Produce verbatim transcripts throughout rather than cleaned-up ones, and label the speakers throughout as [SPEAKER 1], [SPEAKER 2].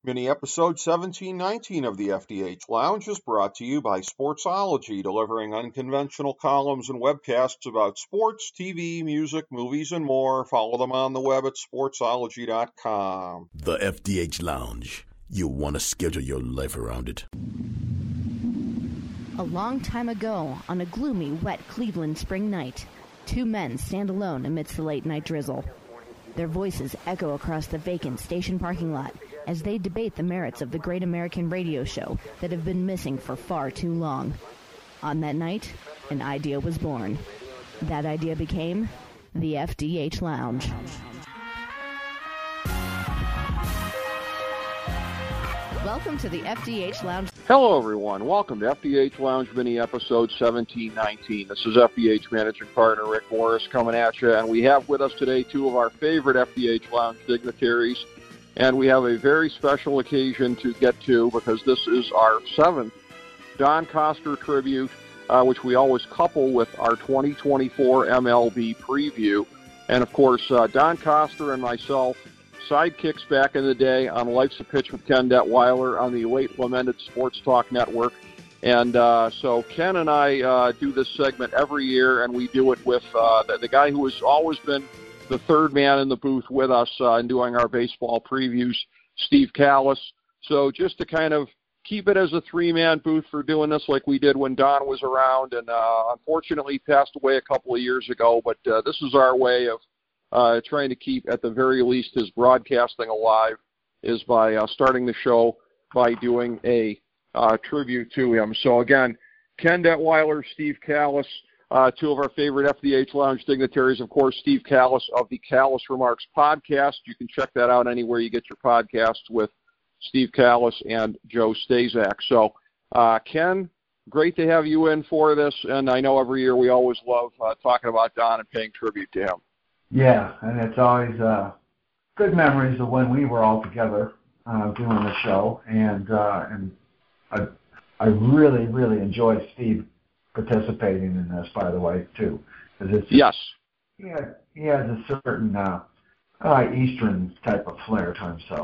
[SPEAKER 1] Mini episode seventeen nineteen of the F D H Lounge is brought to you by Sportsology, delivering unconventional columns and webcasts about sports, T V, music, movies, and more. Follow them on the web at sportsology dot com.
[SPEAKER 2] The F D H Lounge. You'll want to schedule your life around it.
[SPEAKER 3] A long time ago, on a gloomy, wet Cleveland spring night, two men stand alone amidst the late-night drizzle. Their voices echo across the vacant station parking lot as they debate the merits of the great American radio show that have been missing for far too long. On that night, an idea was born. That idea became the F D H Lounge. Welcome to the F D H Lounge.
[SPEAKER 4] Hello, everyone. Welcome to F D H Lounge Mini Episode seventeen nineteen. This is F D H Managing Partner Rick Morris coming at you, and we have with us today two of our favorite F D H Lounge dignitaries, and we have a very special occasion to get to because this is our seventh Don Coster tribute, uh, which we always couple with our twenty twenty-four M L B preview. And, of course, uh, Don Coster and myself, sidekicks back in the day on Life's a Pitch with Ken Detweiler on the late lamented Sports Talk Network. And uh, so Ken and I uh, do this segment every year, and we do it with uh, the, the guy who has always been the third man in the booth with us uh, in doing our baseball previews, Steve Callis. So just to kind of keep it as a three-man booth for doing this like we did when Don was around, and uh, unfortunately passed away a couple of years ago, but uh, this is our way of Uh, trying to keep, at the very least, his broadcasting alive, is by uh, starting the show by doing a uh, tribute to him. So, again, Ken Detweiler, Steve Callis, uh, two of our favorite F D H Lounge dignitaries. Of course, Steve Callis of the Callis Remarks podcast. You can check that out anywhere you get your podcasts with Steve Callis and Joe Stazak. So, uh, Ken, great to have you in for this, and I know every year we always love uh, talking about Don and paying tribute to him.
[SPEAKER 5] Yeah, and it's always uh, good memories of when we were all together uh, doing the show, and uh, and I I really really enjoyed Steve participating in this, by the way, too. It's,
[SPEAKER 4] yes.
[SPEAKER 5] He had, he has a certain uh, uh, Eastern type of flair to himself,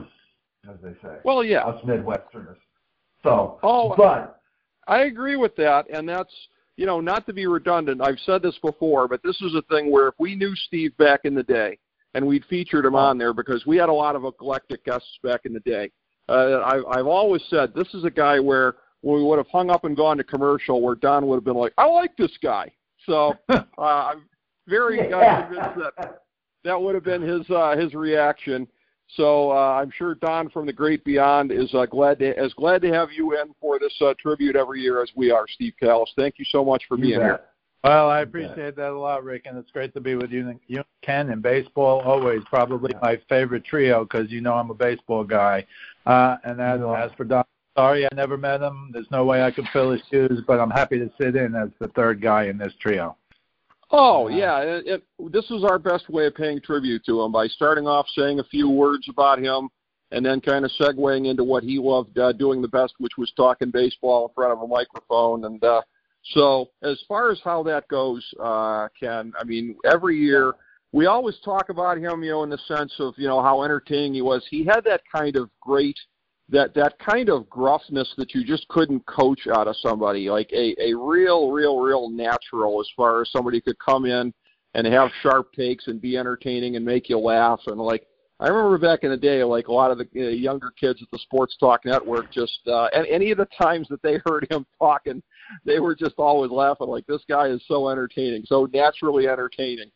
[SPEAKER 5] as they say.
[SPEAKER 4] Well, yeah.
[SPEAKER 5] Us Midwesterners. So,
[SPEAKER 4] oh,
[SPEAKER 5] but
[SPEAKER 4] I agree with that, and that's. You know, not to be redundant, I've said this before, but this is a thing where if we knew Steve back in the day and we'd featured him on there because we had a lot of eclectic guests back in the day, uh, I've, I've always said this is a guy where when we would have hung up and gone to commercial where Don would have been like, I like this guy. So uh, I'm very
[SPEAKER 5] yeah.
[SPEAKER 4] convinced that that would have been his uh, his reaction. So uh, I'm sure Don from the great beyond is uh, glad to, as glad to have you in for this uh, tribute every year as we are, Steve Callis. Thank you so much for
[SPEAKER 5] You
[SPEAKER 4] being
[SPEAKER 5] bet.
[SPEAKER 4] here.
[SPEAKER 6] Well, I appreciate that a lot, Rick, and it's great to be with you, you Ken, and baseball always probably my favorite trio because you know I'm a baseball guy. Uh, and as, as for Don, sorry I never met him. There's no way I could fill his shoes, but I'm happy to sit in as the third guy in this trio.
[SPEAKER 4] Oh, yeah. It, it, this is our best way of paying tribute to him by starting off saying a few words about him and then kind of segueing into what he loved uh, doing the best, which was talking baseball in front of a microphone. And uh, so as far as how that goes, uh, Ken, I mean, every year we always talk about him, you know, in the sense of, you know, how entertaining he was. He had that kind of great that that kind of gruffness that you just couldn't coach out of somebody, like a, a real, real, real natural as far as somebody could come in and have sharp takes and be entertaining and make you laugh. And, like, I remember back in the day, like, a lot of the uh, younger kids at the Sports Talk Network just uh, – and any of the times that they heard him talking, they were just always laughing, like, this guy is so entertaining, so naturally entertaining.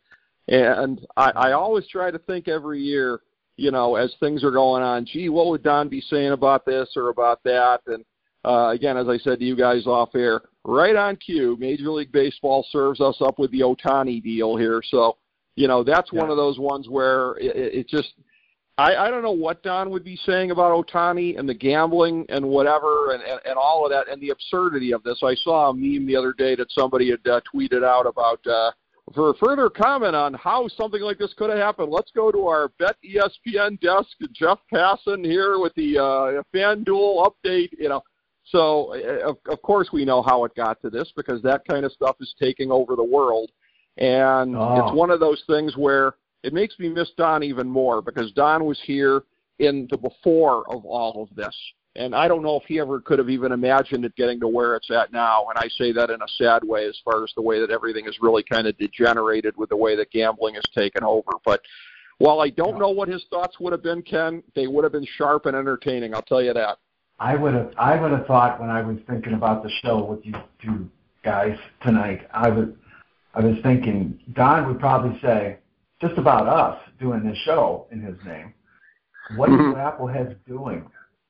[SPEAKER 4] And I, I always try to think every year, you know, as things are going on, gee, what would Don be saying about this or about that? And, uh, again, as I said to you guys off air, right on cue, Major League Baseball serves us up with the Ohtani deal here. So, you know, that's yeah. one of those ones where it, it just – I, I don't know what Don would be saying about Ohtani and the gambling and whatever and, and, and all of that and the absurdity of this. I saw a meme the other day that somebody had uh, tweeted out about uh, – for further comment on how something like this could have happened, let's go to our Bet E S P N desk. Jeff Passan here with the uh, FanDuel update. You know, so of, of course we know how it got to this because that kind of stuff is taking over the world, and oh. it's one of those things where it makes me miss Don even more because Don was here. in the before of all of this. And I don't know if he ever could have even imagined it getting to where it's at now. And I say that in a sad way as far as the way that everything is really kind of degenerated with the way that gambling has taken over. But while I don't know what his thoughts would have been, Ken, they would have been sharp and entertaining. I'll tell you that.
[SPEAKER 5] I would have I would have thought when I was thinking about the show with you two guys tonight, I would I was thinking Don would probably say, just about us doing this show in his name, what are you Appleheads doing?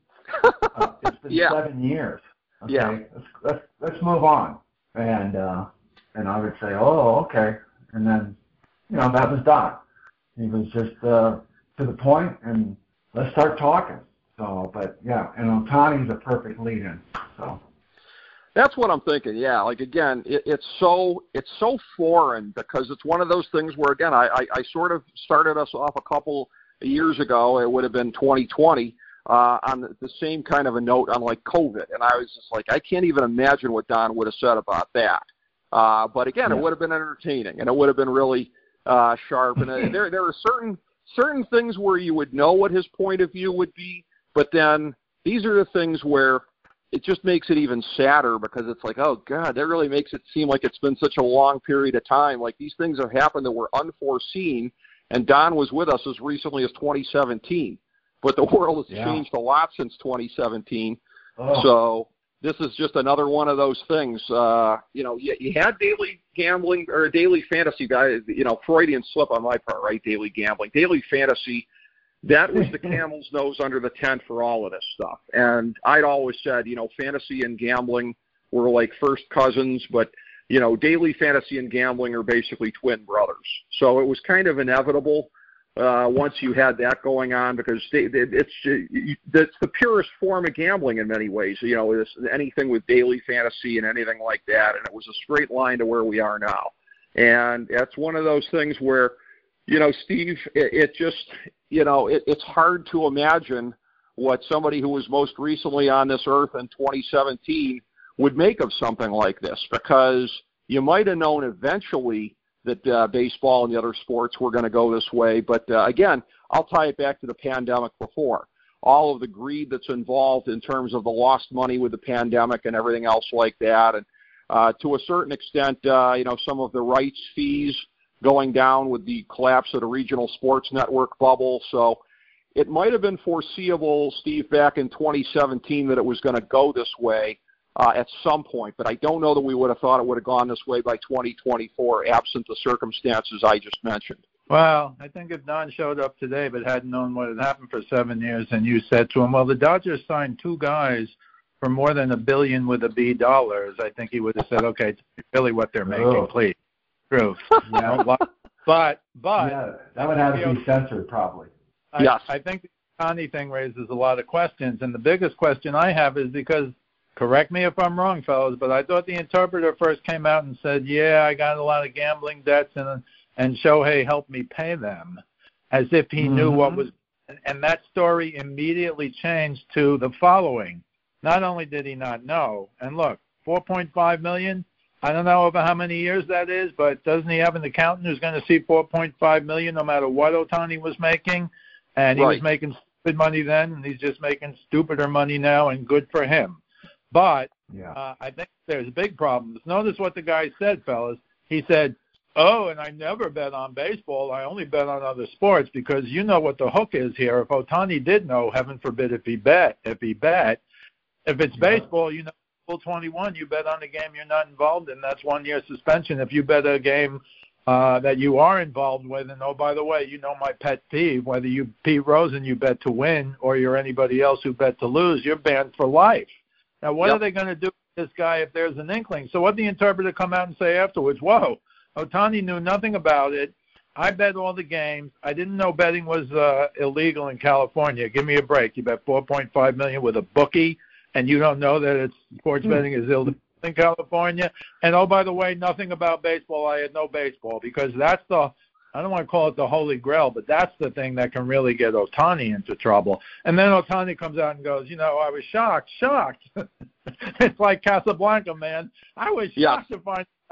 [SPEAKER 5] Uh, it's been
[SPEAKER 4] yeah.
[SPEAKER 5] seven years. Okay,
[SPEAKER 4] yeah.
[SPEAKER 5] let's, let's let's move on. And uh, and I would say, oh, okay. And then, you know, that was Don. He was just uh, to the point, and let's start talking. So, but yeah, and Ohtani's a perfect lead-in. So.
[SPEAKER 4] That's what I'm thinking. Yeah, like again, it, it's so it's so foreign because it's one of those things where again, I, I, I sort of started us off a couple of years ago. It would have been twenty twenty. Uh, on the, the same kind of a note on like COVID. And I was just like, I can't even imagine what Don would have said about that. Uh, but again, yeah. It would have been entertaining and it would have been really uh, sharp. And uh, there, there are certain, certain things where you would know what his point of view would be, but then these are the things where it just makes it even sadder because it's like, oh God, that really makes it seem like it's been such a long period of time. Like these things have happened that were unforeseen, and Don was with us as recently as twenty seventeen. But the world has yeah. changed a lot since twenty seventeen. Oh. So this is just another one of those things. Uh, you know, you, you had daily gambling or daily fantasy, you know, Freudian slip on my part, right? Daily gambling. Daily fantasy, that was the camel's nose under the tent for all of this stuff. And I'd always said, you know, fantasy and gambling were like first cousins, but, you know, daily fantasy and gambling are basically twin brothers. So it was kind of inevitable. Uh, once you had that going on, because they, they, it's it's the purest form of gambling in many ways. You know, it's anything with daily fantasy and anything like that, and it was a straight line to where we are now. And that's one of those things where, you know, Steve, it, it just, you know, it, it's hard to imagine what somebody who was most recently on this earth in twenty seventeen would make of something like this, because you might have known eventually that uh, baseball and the other sports were going to go this way. But, uh, again, I'll tie it back to the pandemic before. All of the greed that's involved in terms of the lost money with the pandemic and everything else like that. And uh, to a certain extent, uh, you know, some of the rights fees going down with the collapse of the regional sports network bubble. So it might have been foreseeable, Steve, back in twenty seventeen that it was going to go this way. Uh, at some point, but I don't know that we would have thought it would have gone this way by twenty twenty-four, absent the circumstances I just mentioned.
[SPEAKER 6] Well, I think if Don showed up today but hadn't known what had happened for seven years and you said to him, well, the Dodgers signed two guys for more than a billion with a B dollars, I think he would have said, okay, it's really what they're making, oh. please. True. Yeah. but, but.
[SPEAKER 5] Yeah, that would have to be censored probably.
[SPEAKER 6] I,
[SPEAKER 4] yes.
[SPEAKER 6] I think the Ohtani thing raises a lot of questions, and the biggest question I have is because, correct me if I'm wrong, fellas, but I thought the interpreter first came out and said, yeah, I got a lot of gambling debts, and and Shohei helped me pay them, as if he mm-hmm. knew what was – and that story immediately changed to the following. Not only did he not know, and look, four point five million dollars, I don't know over how many years that is, but doesn't he have an accountant who's going to see four point five million dollars no matter what Ohtani was making? And he right. was making stupid money then, and he's just making stupider money now, and good for him. But yeah. uh, I think there's big problems. Notice what the guy said, fellas. He said, oh, and I never bet on baseball. I only bet on other sports because you know what the hook is here. If Ohtani did know, heaven forbid if he bet, if he bet, if it's yeah. baseball, you know, full twenty-one, you bet on a game you're not involved in, that's one year suspension. If you bet a game uh, that you are involved with, and oh, by the way, you know my pet peeve, whether you Pete Rose and you bet to win or you're anybody else who bet to lose, you're banned for life. Now, what yep. are they going to do with this guy if there's an inkling? So what did the interpreter come out and say afterwards? Whoa, Ohtani knew nothing about it. I bet all the games. I didn't know betting was uh, illegal in California. Give me a break. You bet four point five million dollars with a bookie, and you don't know that it's sports betting is illegal in California. And, oh, by the way, nothing about baseball. I had no baseball because that's the – I don't want to call it the holy grail, but that's the thing that can really get Ohtani into trouble. And then Ohtani comes out and goes, you know, I was shocked, shocked. It's like Casablanca, man. I was shocked yeah. to find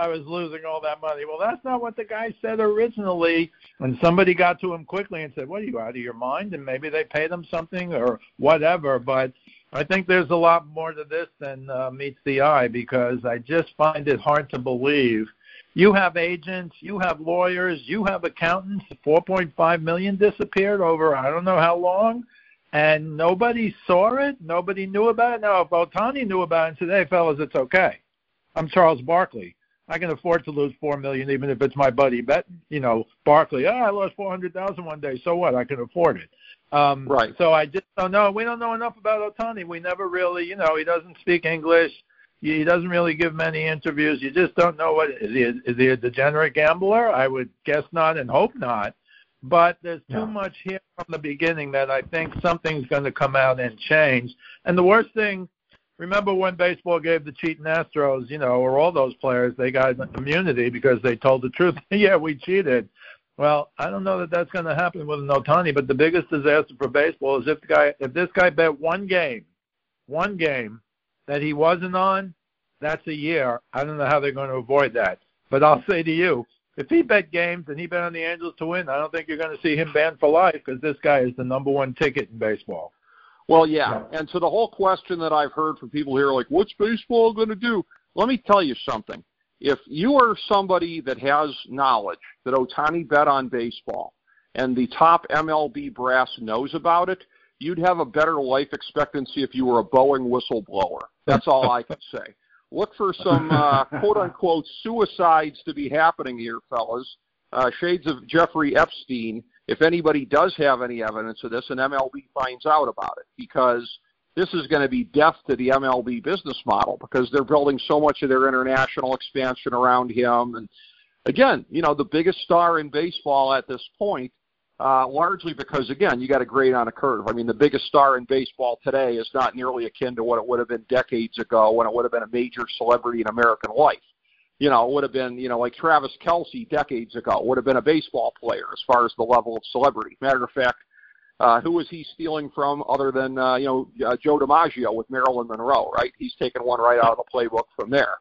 [SPEAKER 6] I was losing all that money. Well, that's not what the guy said originally. And somebody got to him quickly and said, what, are you out of your mind? And maybe they paid him something or whatever. But I think there's a lot more to this than uh, meets the eye, because I just find it hard to believe. You have agents, you have lawyers, you have accountants. four point five million dollars disappeared over I don't know how long, and nobody saw it. Nobody knew about it. Now, if Ohtani knew about it and said, hey, fellas, it's okay. I'm Charles Barkley. I can afford to lose four million dollars even if it's my buddy, bet, you know, Barkley. Oh, I lost four hundred thousand dollars one day. So what? I can afford it. Um, right. So I just don't know. We don't know enough about Ohtani. We never really, you know, he doesn't speak English. He doesn't really give many interviews. You just don't know what is he. Is he a degenerate gambler? I would guess not and hope not. But there's too yeah. much here from the beginning that I think something's going to come out and change. And the worst thing, remember when baseball gave the cheating Astros, you know, or all those players, they got immunity because they told the truth. Yeah, we cheated. Well, I don't know that that's going to happen with an Ohtani. But the biggest disaster for baseball is if the guy, if this guy bet one game, one game. that he wasn't on, that's a year. I don't know how they're going to avoid that. But I'll say to you, if he bet games and he bet on the Angels to win, I don't think you're going to see him banned for life, because this guy is the number one ticket in baseball.
[SPEAKER 4] Well, yeah. And so the whole question that I've heard from people here, like, what's baseball going to do? Let me tell you something. If you are somebody that has knowledge that Ohtani bet on baseball and the top M L B brass knows about it, you'd have a better life expectancy if you were a Boeing whistleblower. That's all I can say. Look for some uh, quote-unquote suicides to be happening here, fellas. Uh, shades of Jeffrey Epstein, if anybody does have any evidence of this, and M L B finds out about it, because this is going to be death to the M L B business model, because they're building so much of their international expansion around him. And, again, you know, the biggest star in baseball at this point, Uh, largely because, again, you got to grade on a curve. I mean, the biggest star in baseball today is not nearly akin to what it would have been decades ago when it would have been a major celebrity in American life. You know, it would have been, you know, like Travis Kelce decades ago would have been a baseball player as far as the level of celebrity. Matter of fact, uh, who is he stealing from other than, uh, you know, uh, Joe DiMaggio with Marilyn Monroe, right? He's taken one right out of the playbook from there.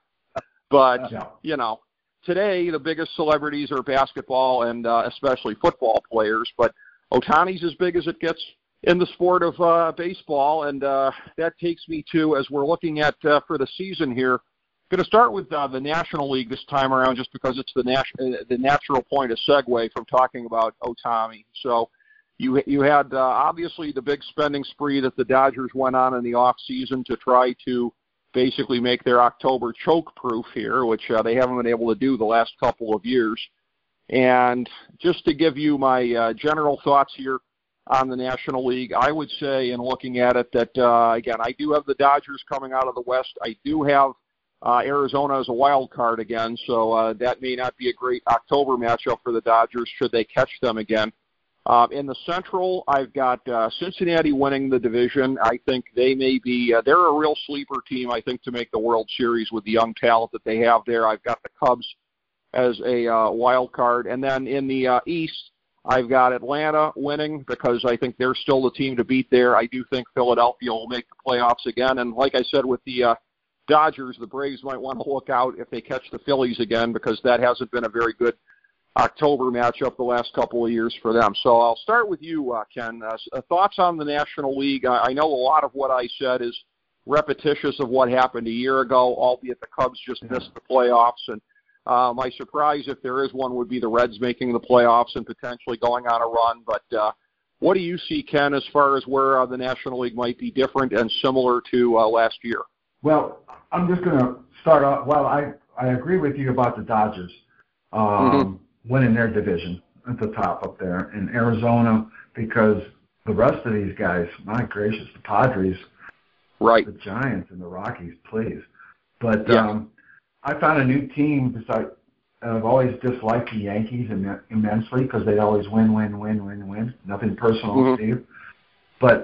[SPEAKER 4] But, yeah. you know, today, the biggest celebrities are basketball and uh, especially football players, but Ohtani's as big as it gets in the sport of uh, baseball, and uh, that takes me to, as we're looking at uh, for the season here, going to start with uh, the National League this time around just because it's the, nat- uh, the natural point of segue from talking about Ohtani. So you, you had, uh, obviously, the big spending spree that the Dodgers went on in the offseason to try to basically make their October choke-proof here, which uh, they haven't been able to do the last couple of years. And just to give you my uh, general thoughts here on the National League, I would say, in looking at it, that, uh, again, I do have the Dodgers coming out of the West. I do have uh, Arizona as a wild card again, so uh, that may not be a great October matchup for the Dodgers should they catch them again. Uh, in the Central, I've got uh, Cincinnati winning the division. I think they may be uh, – they're a real sleeper team, I think, to make the World Series with the young talent that they have there. I've got the Cubs as a uh, wild card. And then in the uh, East, I've got Atlanta winning because I think they're still the team to beat there. I do think Philadelphia will make the playoffs again. And like I said with the uh, Dodgers, the Braves might want to look out if they catch the Phillies again, because that hasn't been a very good October matchup the last couple of years for them. So I'll start with you, uh, Ken. Uh, thoughts on the National League? I, I know a lot of what I said is repetitious of what happened a year ago, albeit the Cubs just missed the playoffs. And uh, my surprise, if there is one, would be the Reds making the playoffs and potentially going on a run. But uh, what do you see, Ken, as far as where uh, the National League might be different and similar to uh, last year?
[SPEAKER 5] Well, I'm just going to start off. Well, I, I agree with you about the Dodgers. Um, mm-hmm. winning their division at the top up there in Arizona, because the rest of these guys, my gracious, the Padres,
[SPEAKER 4] right,
[SPEAKER 5] the Giants and the Rockies, please. But
[SPEAKER 4] yeah.
[SPEAKER 5] um, I found a new team because I, I've always disliked the Yankees Im- immensely because they always win, win, win, win, win. Nothing personal, mm-hmm. Steve. But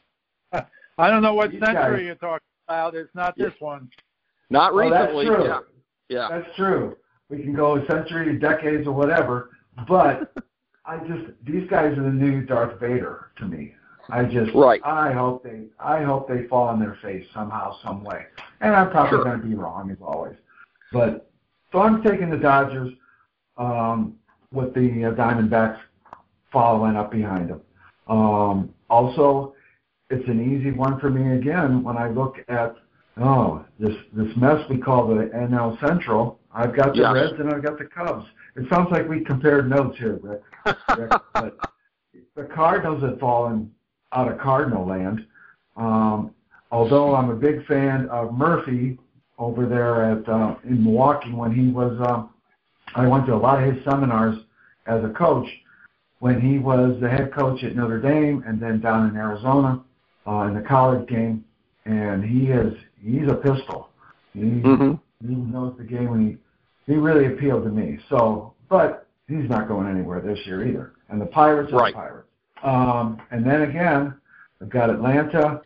[SPEAKER 6] I don't know what century guys, you're talking about. It's not this one.
[SPEAKER 4] Not recently.
[SPEAKER 5] Oh, that's true.
[SPEAKER 4] Yeah. yeah.
[SPEAKER 5] That's true. We can go a century, decades, or whatever, but I just these guys are the new Darth Vader to me. I just
[SPEAKER 4] right.
[SPEAKER 5] I hope they I hope they fall on their face somehow, some way. And I'm probably
[SPEAKER 4] sure.
[SPEAKER 5] going to be wrong as always, but So I'm taking the Dodgers um, with the uh, Diamondbacks following up behind them. Um, also, it's an easy one for me again when I look at, oh, this this mess we call the N L Central. I've got the
[SPEAKER 4] yes.
[SPEAKER 5] Reds and I've got the Cubs. It sounds like we compared notes here, Rick. Rick but the Cardinals have fallen out of Cardinal land. Um, although I'm a big fan of Murphy over there at uh, in Milwaukee when he was, uh, I went to a lot of his seminars as a coach when he was the head coach at Notre Dame and then down in Arizona uh, in the college game. And he is, he's a pistol. He, mm-hmm. he knows the game, and he, he really appealed to me. So, but he's not going anywhere this year either. And the Pirates are
[SPEAKER 4] right.
[SPEAKER 5] the Pirates. Um, and then again, I've got Atlanta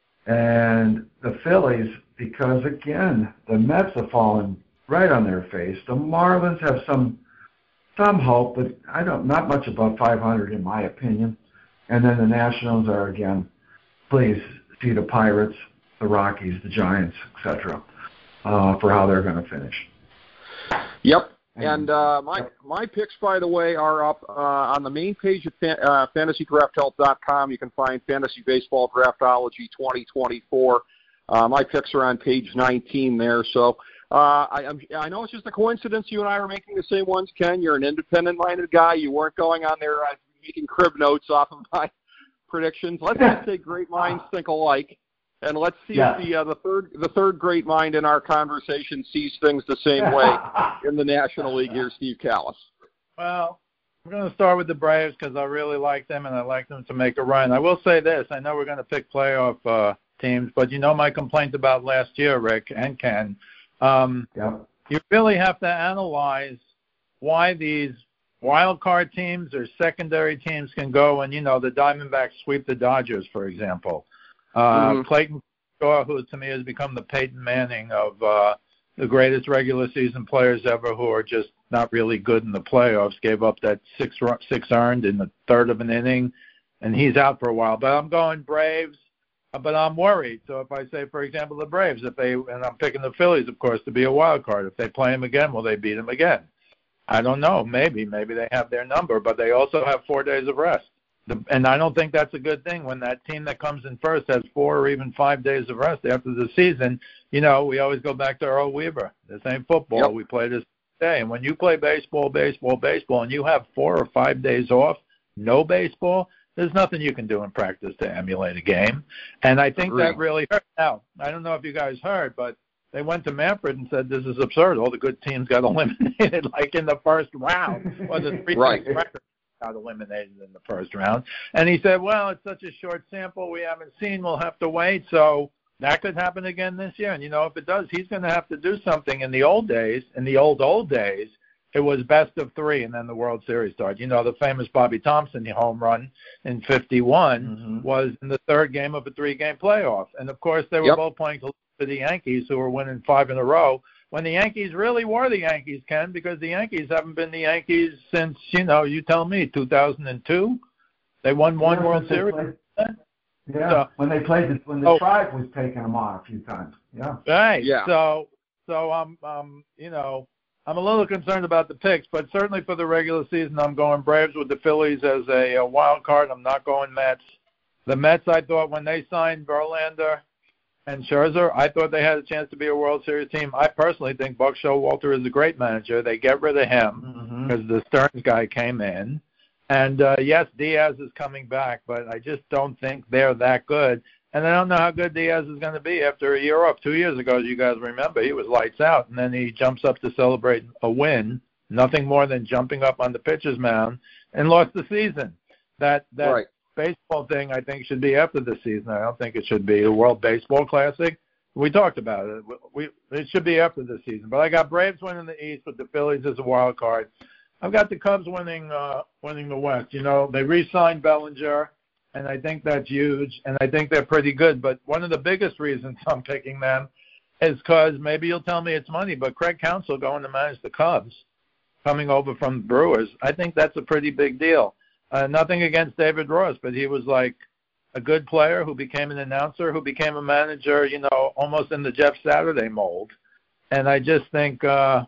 [SPEAKER 5] and the Phillies because, again, the Mets have fallen right on their face. The Marlins have some some hope, but I don't not much above five hundred in my opinion. And then the Nationals are, again, please see the Pirates, the Rockies, the Giants, et cetera, uh, for how they're going to finish.
[SPEAKER 4] Yep. And uh, my my picks, by the way, are up uh, on the main page of fan, uh, fantasy draft help dot com. You can find Fantasy Baseball Draftology twenty twenty-four. Uh, my picks are on page nineteen there. So uh, I, I'm, I know it's just a coincidence you and I are making the same ones, Ken. You're an independent-minded guy. You weren't going on there uh, making crib notes off of my predictions. Let's just say great minds think alike. And let's see yeah. if the uh, the third the third great mind in our conversation sees things the same way in the National League here, Steve Callis.
[SPEAKER 6] Well, I'm going to start with the Braves because I really like them and I like them to make a run. I will say this: I know we're going to pick playoff uh, teams, but you know my complaint about last year, Rick and Ken. Um,
[SPEAKER 5] yeah.
[SPEAKER 6] You really have to analyze why these wild card teams or secondary teams can go and you know the Diamondbacks sweep the Dodgers, for example. Uh, mm-hmm. Clayton Kershaw, who to me has become the Peyton Manning of uh, the greatest regular season players ever, who are just not really good in the playoffs, gave up that six six earned in the third of an inning, and he's out for a while. But I'm going Braves, but I'm worried. So if I say, for example, the Braves, if they and I'm picking the Phillies, of course, to be a wild card. If they play him again, will they beat him again? I don't know. Maybe, maybe they have their number, but they also have four days of rest. The, and I don't think that's a good thing when that team that comes in first has four or even five days of rest after the season. You know, we always go back to Earl Weaver. This ain't football. Yep. We play this day. And when you play baseball, baseball, baseball, and you have four or five days off, no baseball, there's nothing you can do in practice to emulate a game. And I think Agreed. That really hurt. Now, I don't know if you guys heard, but they went to Manfred and said, this is absurd. All the good teams got eliminated like in the first round or the three right. record. Got eliminated in the first round. And he said, well, it's such a short sample we haven't seen. We'll have to wait. So that could happen again this year. And, you know, if it does, he's going to have to do something. In the old days, in the old, old days, it was best of three, and then the World Series started. You know, the famous Bobby Thompson home run in fifty-one mm-hmm. was in the third game of a three-game playoff. And, of course, they were yep. both playing to the Yankees, who were winning five in a row, when the Yankees really were the Yankees, Ken, because the Yankees haven't been the Yankees since, you know, you tell me, two thousand two. They won one yeah, World Series.
[SPEAKER 5] Played, yeah, so, when they played, the, when the oh, Tribe was taking them on a few times. Yeah.
[SPEAKER 6] Right.
[SPEAKER 4] Yeah.
[SPEAKER 6] So, so I'm, um, you know, I'm a little concerned about the picks, but certainly for the regular season, I'm going Braves with the Phillies as a, a wild card. I'm not going Mets. The Mets, I thought when they signed Verlander and Scherzer, I thought they had a chance to be a World Series team. I personally think Buck Showalter is a great manager. They get rid of him because mm-hmm. the Stearns guy came in. And, uh, yes, Diaz is coming back, but I just don't think they're that good. And I don't know how good Diaz is going to be after a year off. Two years ago, as you guys remember, he was lights out, and then he jumps up to celebrate a win, nothing more than jumping up on the pitcher's mound, and lost the season. That that. Right. Baseball thing, I think, should be after the season. I don't think it should be the World Baseball Classic. We talked about it. We It should be after the season. But I got Braves winning the East with the Phillies as a wild card. I've got the Cubs winning uh, winning the West. You know, they re-signed Bellinger, and I think that's huge, and I think they're pretty good. But one of the biggest reasons I'm picking them is because maybe you'll tell me it's money, but Craig Counsell going to manage the Cubs, coming over from the Brewers, I think that's a pretty big deal. Uh, nothing against David Ross, but he was like a good player who became an announcer, who became a manager, you know, almost in the Jeff Saturday mold. And I just think, uh,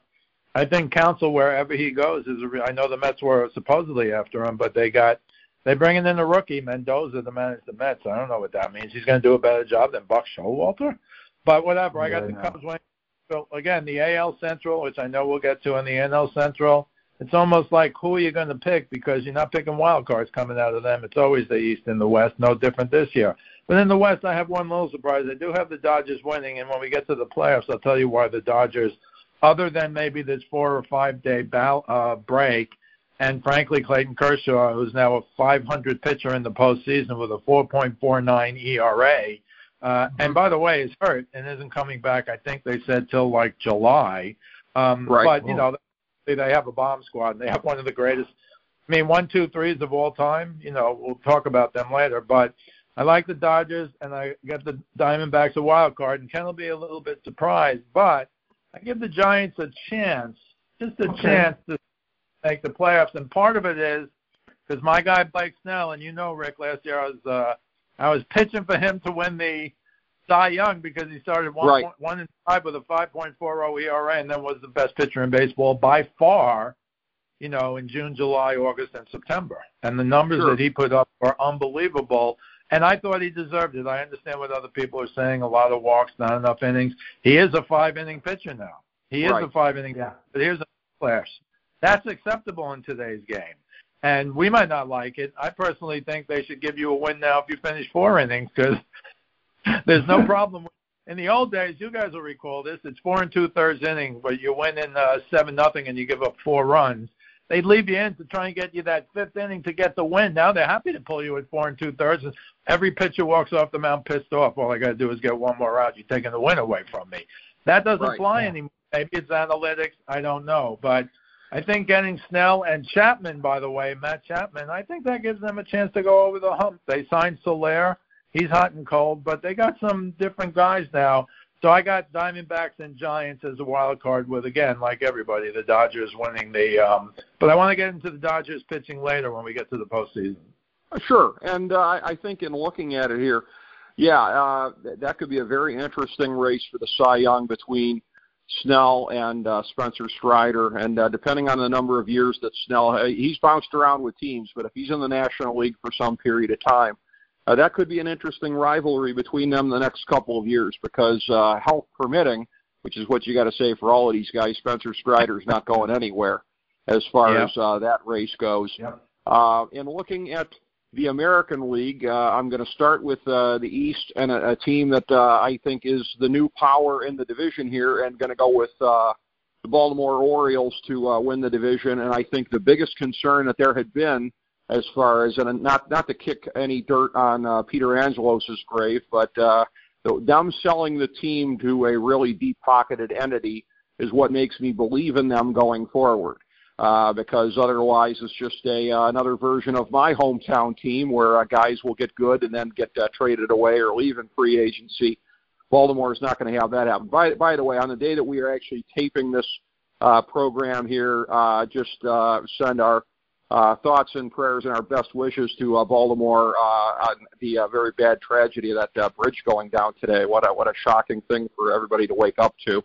[SPEAKER 6] I think Counsell, wherever he goes, is. A re- I know the Mets were supposedly after him, but they got they bringing in a rookie, Mendoza, to manage the Mets. I don't know what that means. He's going to do a better job than Buck Showalter, but whatever. Yeah, I got the no. Cubs winning. So again, the A L Central, which I know we'll get to, and the N L Central. It's almost like who are you going to pick, because you're not picking wild cards coming out of them. It's always the East and the West, no different this year. But in the West, I have one little surprise. I do have the Dodgers winning, and when we get to the playoffs, I'll tell you why the Dodgers, other than maybe this four or five day bow, uh, break, and frankly, Clayton Kershaw, who's now a five hundred pitcher in the postseason with a four point four nine E R A, uh, and by the way, is hurt and isn't coming back. I think they said till like July. Um,
[SPEAKER 4] right.
[SPEAKER 6] But you know. They have a bomb squad, and they have one of the greatest, I mean, one, two, threes of all time. You know, we'll talk about them later. But I like the Dodgers, and I got the Diamondbacks a wild card, and Ken will be a little bit surprised. But I give the Giants a chance, just a okay. chance to make the playoffs. And part of it is because my guy Blake Snell, and you know, Rick, last year I was uh, I was pitching for him to win the Cy Young because he started one,
[SPEAKER 4] right.
[SPEAKER 6] one, one and five with a five point four oh E R A, and then was the best pitcher in baseball by far, you know, in June, July, August, and September. And the numbers
[SPEAKER 4] sure.
[SPEAKER 6] that he put up are unbelievable, and I thought he deserved it. I understand what other people are saying, a lot of walks, not enough innings. He is a five-inning pitcher now. He is
[SPEAKER 4] right.
[SPEAKER 6] a five-inning
[SPEAKER 5] yeah.
[SPEAKER 6] pitcher, but here's a flash. That's acceptable in today's game. And we might not like it. I personally think they should give you a win now if you finish four innings, because there's no problem. In the old days, you guys will recall this, it's four and two-thirds inning, but you win in uh, seven nothing and you give up four runs. They'd leave you in to try and get you that fifth inning to get the win. Now they're happy to pull you at four and two-thirds. Every pitcher walks off the mound pissed off. All I got to do is get one more out. You're taking the win away from me. That doesn't
[SPEAKER 4] right.
[SPEAKER 6] fly
[SPEAKER 4] yeah.
[SPEAKER 6] anymore. Maybe it's analytics. I don't know. But I think getting Snell and Chapman, by the way, Matt Chapman, I think that gives them a chance to go over the hump. They signed Soler. He's hot and cold, but they got some different guys now. So I got Diamondbacks and Giants as a wild card with, again, like everybody, the Dodgers winning the um, – but I want to get into the Dodgers pitching later when we get to the postseason.
[SPEAKER 4] Sure. And uh, I think in looking at it here, yeah, uh, that could be a very interesting race for the Cy Young between Snell and uh, Spencer Strider. And uh, depending on the number of years that Snell – he's bounced around with teams, but if he's in the National League for some period of time, Uh, that could be an interesting rivalry between them the next couple of years because uh, health permitting, which is what you got to say for all of these guys, Spencer Strider's not going anywhere as far
[SPEAKER 6] yep.
[SPEAKER 4] as uh, that race goes.
[SPEAKER 5] Yep.
[SPEAKER 4] Uh, in looking at the American League, uh, I'm going to start with uh, the East and a, a team that uh, I think is the new power in the division here, and going to go with uh, the Baltimore Orioles to uh, win the division. And I think the biggest concern that there had been, as far as, and not not to kick any dirt on uh, Peter Angelos' grave, but uh, the, them selling the team to a really deep-pocketed entity is what makes me believe in them going forward. Uh, because otherwise it's just a uh, another version of my hometown team where uh, guys will get good and then get uh, traded away or leave in free agency. Baltimore is not going to have that happen. By, by the way, on the day that we are actually taping this uh, program here, uh, just uh, send our Uh, thoughts and prayers and our best wishes to uh, Baltimore uh, on the uh, very bad tragedy of that uh, bridge going down today. What a what a shocking thing for everybody to wake up to.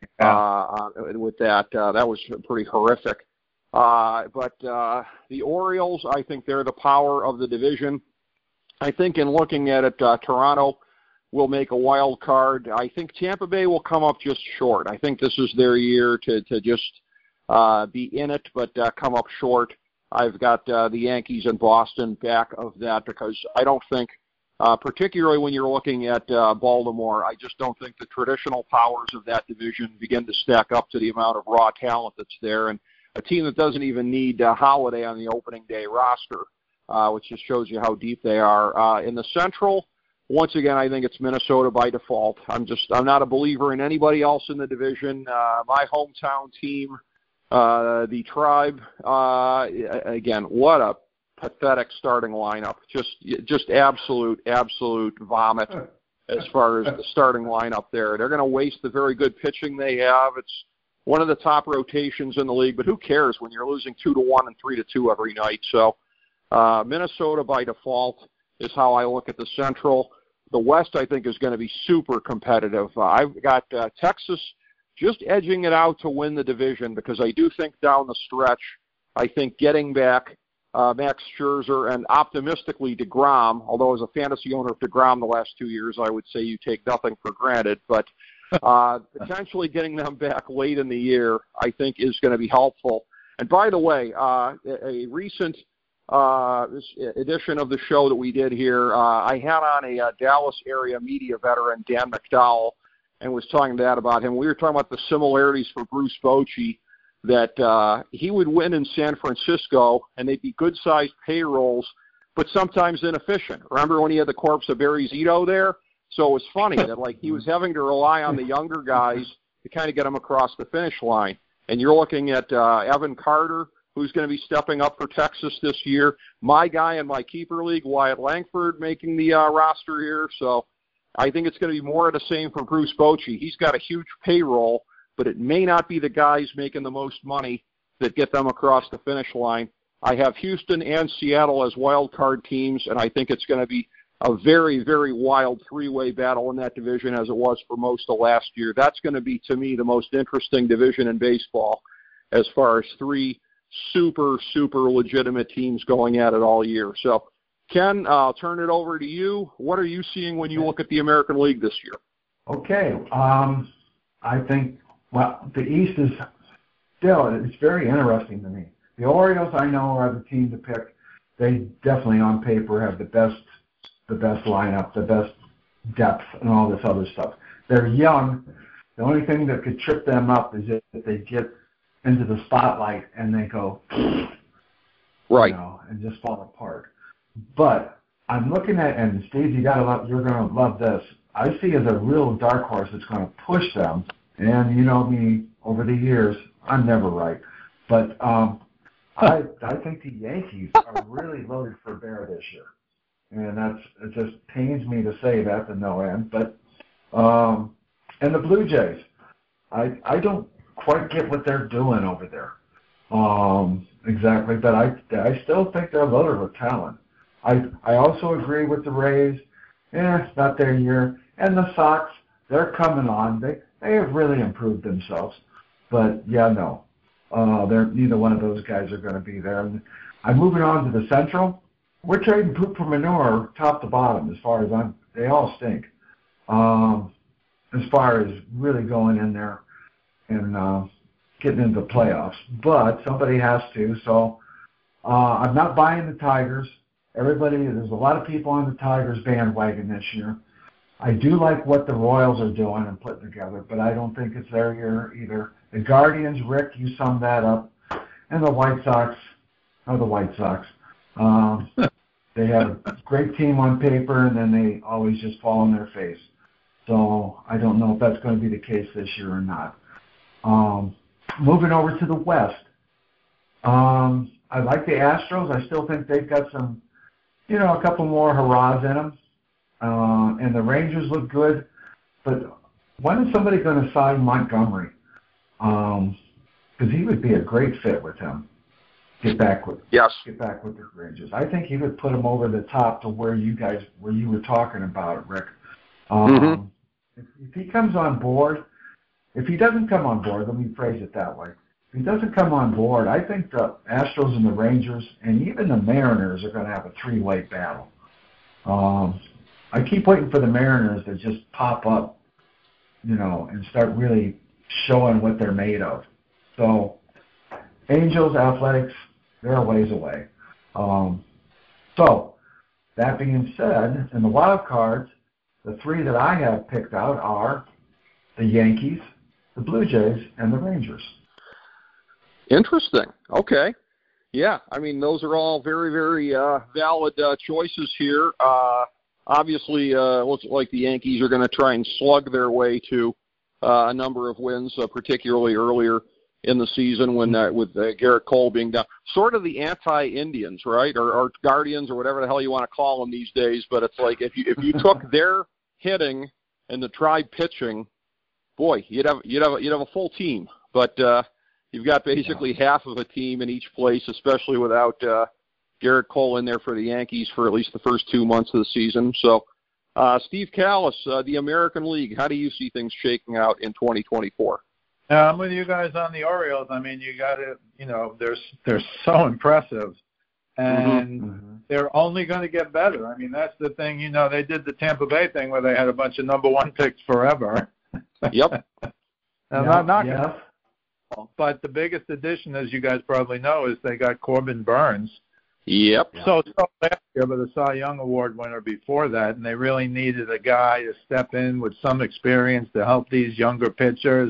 [SPEAKER 4] Uh, uh, with that, uh, that was pretty horrific. Uh, but uh, the Orioles, I think they're the power of the division. I think in looking at it, uh, Toronto will make a wild card. I think Tampa Bay will come up just short. I think this is their year to to just uh, be in it, but uh, come up short. I've got uh, the Yankees and Boston back of that because I don't think, uh, particularly when you're looking at uh, Baltimore, I just don't think the traditional powers of that division begin to stack up to the amount of raw talent that's there. And a team that doesn't even need uh, Holiday on the opening day roster, uh, which just shows you how deep they are. Uh, in the Central, once again, I think it's Minnesota by default. I'm just I'm not a believer in anybody else in the division. Uh, my hometown team. Uh, the Tribe, uh, again, what a pathetic starting lineup. Just just absolute, absolute vomit as far as the starting lineup there. They're going to waste the very good pitching they have. It's one of the top rotations in the league, but who cares when you're losing two to one and three to two every night? So uh, Minnesota by default is how I look at the Central. The West, I think, is going to be super competitive. Uh, I've got uh, Texas just edging it out to win the division, because I do think down the stretch, I think getting back uh, Max Scherzer and optimistically DeGrom, although as a fantasy owner of DeGrom the last two years, I would say you take nothing for granted, but uh, potentially getting them back late in the year, I think is going to be helpful. And by the way, uh, a recent uh, edition of the show that we did here, uh, I had on a uh, Dallas area media veteran, Dan McDowell, and was talking to that about him. We were talking about the similarities for Bruce Bochy, that uh, he would win in San Francisco, and they'd be good-sized payrolls, but sometimes inefficient. Remember when he had the corpse of Barry Zito there? So it was funny that, like, he was having to rely on the younger guys to kind of get them across the finish line. And you're looking at uh, Evan Carter, who's going to be stepping up for Texas this year. My guy in my keeper league, Wyatt Langford, making the uh, roster here. So I think it's going to be more of the same for Bruce Bochy. He's got a huge payroll, but it may not be the guys making the most money that get them across the finish line. I have Houston and Seattle as wild card teams, and I think it's going to be a very, very wild three-way battle in that division, as it was for most of last year. That's going to be, to me, the most interesting division in baseball as far as three super, super legitimate teams going at it all year. So, Ken, I'll turn it over to you. What are you seeing when you look at the American League this year?
[SPEAKER 5] Okay. Um, I think, well, the East is still, it's very interesting to me. The Orioles, I know, are the team to pick. They definitely, on paper, have the best the best lineup, the best depth, and all this other stuff. They're young. The only thing that could trip them up is if they get into the spotlight and they go,
[SPEAKER 4] right,
[SPEAKER 5] you know, and just fall apart. But I'm looking at, and Steve, you gotta love, you're gonna love this. I see as a real dark horse that's going to push them. And you know me, over the years, I'm never right, but um, I I think the Yankees are really loaded for bear this year. And that's, it just pains me to say that to no end. But, um, and the Blue Jays, I I don't quite get what they're doing over there. Um, exactly, but I I still think they're loaded with talent. I I also agree with the Rays. Eh, it's not their year. And the Sox, they're coming on. They they have really improved themselves. But yeah, no, uh, they're neither one of those guys are going to be there. And I'm moving on to the Central. We're trading poop for manure, top to bottom, as far as I'm. They all stink. Um, as far as really going in there and uh, getting into the playoffs, but somebody has to. So uh, I'm not buying the Tigers. Everybody, there's a lot of people on the Tigers bandwagon this year. I do like what the Royals are doing and putting together, but I don't think it's their year either. The Guardians, Rick, you summed that up, and the White Sox are the White Sox. Um, they have a great team on paper, and then they always just fall on their face. So I don't know if that's going to be the case this year or not. Um, moving over to the West, um, I like the Astros. I still think they've got some, you know, a couple more hurrahs in them. Uh, and the Rangers look good. But when is somebody going to sign Montgomery? Um, because he would be a great fit with him. Get back with
[SPEAKER 4] yes.
[SPEAKER 5] Get back with the Rangers. I think he would put him over the top to where you guys, where you were talking about, Rick. Um,
[SPEAKER 4] mm-hmm.
[SPEAKER 5] if, if he comes on board, if he doesn't come on board, let me phrase it that way. If he doesn't come on board, I think the Astros and the Rangers and even the Mariners are going to have a three-way battle. Um, I keep waiting for the Mariners to just pop up, you know, and start really showing what they're made of. So, Angels, Athletics, they're a ways away. Um, so, that being said, in the wild cards, the three that I have picked out are the Yankees, the Blue Jays, and the Rangers.
[SPEAKER 4] Interesting. Okay. Yeah, I mean, those are all very, very uh, valid uh, choices here. Uh, obviously, uh, looks like the Yankees are going to try and slug their way to uh, a number of wins, uh, particularly earlier in the season when uh, with uh, Garrett Cole being down. Sort of the anti-Indians, right, or, or Guardians, or whatever the hell you want to call them these days. But it's like if you if you took their hitting and the tribe pitching, boy, you'd have you'd have a, you'd have a full team. But uh, you've got basically yeah. half of a team in each place, especially without uh, Garrett Cole in there for the Yankees for at least the first two months of the season. So, uh, Steve Callis, uh, the American League, how do you see things shaking out in twenty twenty-four?
[SPEAKER 6] Yeah, I'm with you guys on the Orioles. I mean, you got to, you know, they're they're so impressive, and mm-hmm. they're only going to get better. I mean, that's the thing. You know, they did the Tampa Bay thing where they had a bunch of number one picks forever.
[SPEAKER 4] Yep.
[SPEAKER 6] I'm
[SPEAKER 5] yep,
[SPEAKER 6] not knocking
[SPEAKER 5] yep.
[SPEAKER 6] them, but the biggest addition, as you guys probably know, is they got Corbin Burns.
[SPEAKER 4] Yep.
[SPEAKER 6] So, so last year, but the Cy Young Award winner before that, and they really needed a guy to step in with some experience to help these younger pitchers.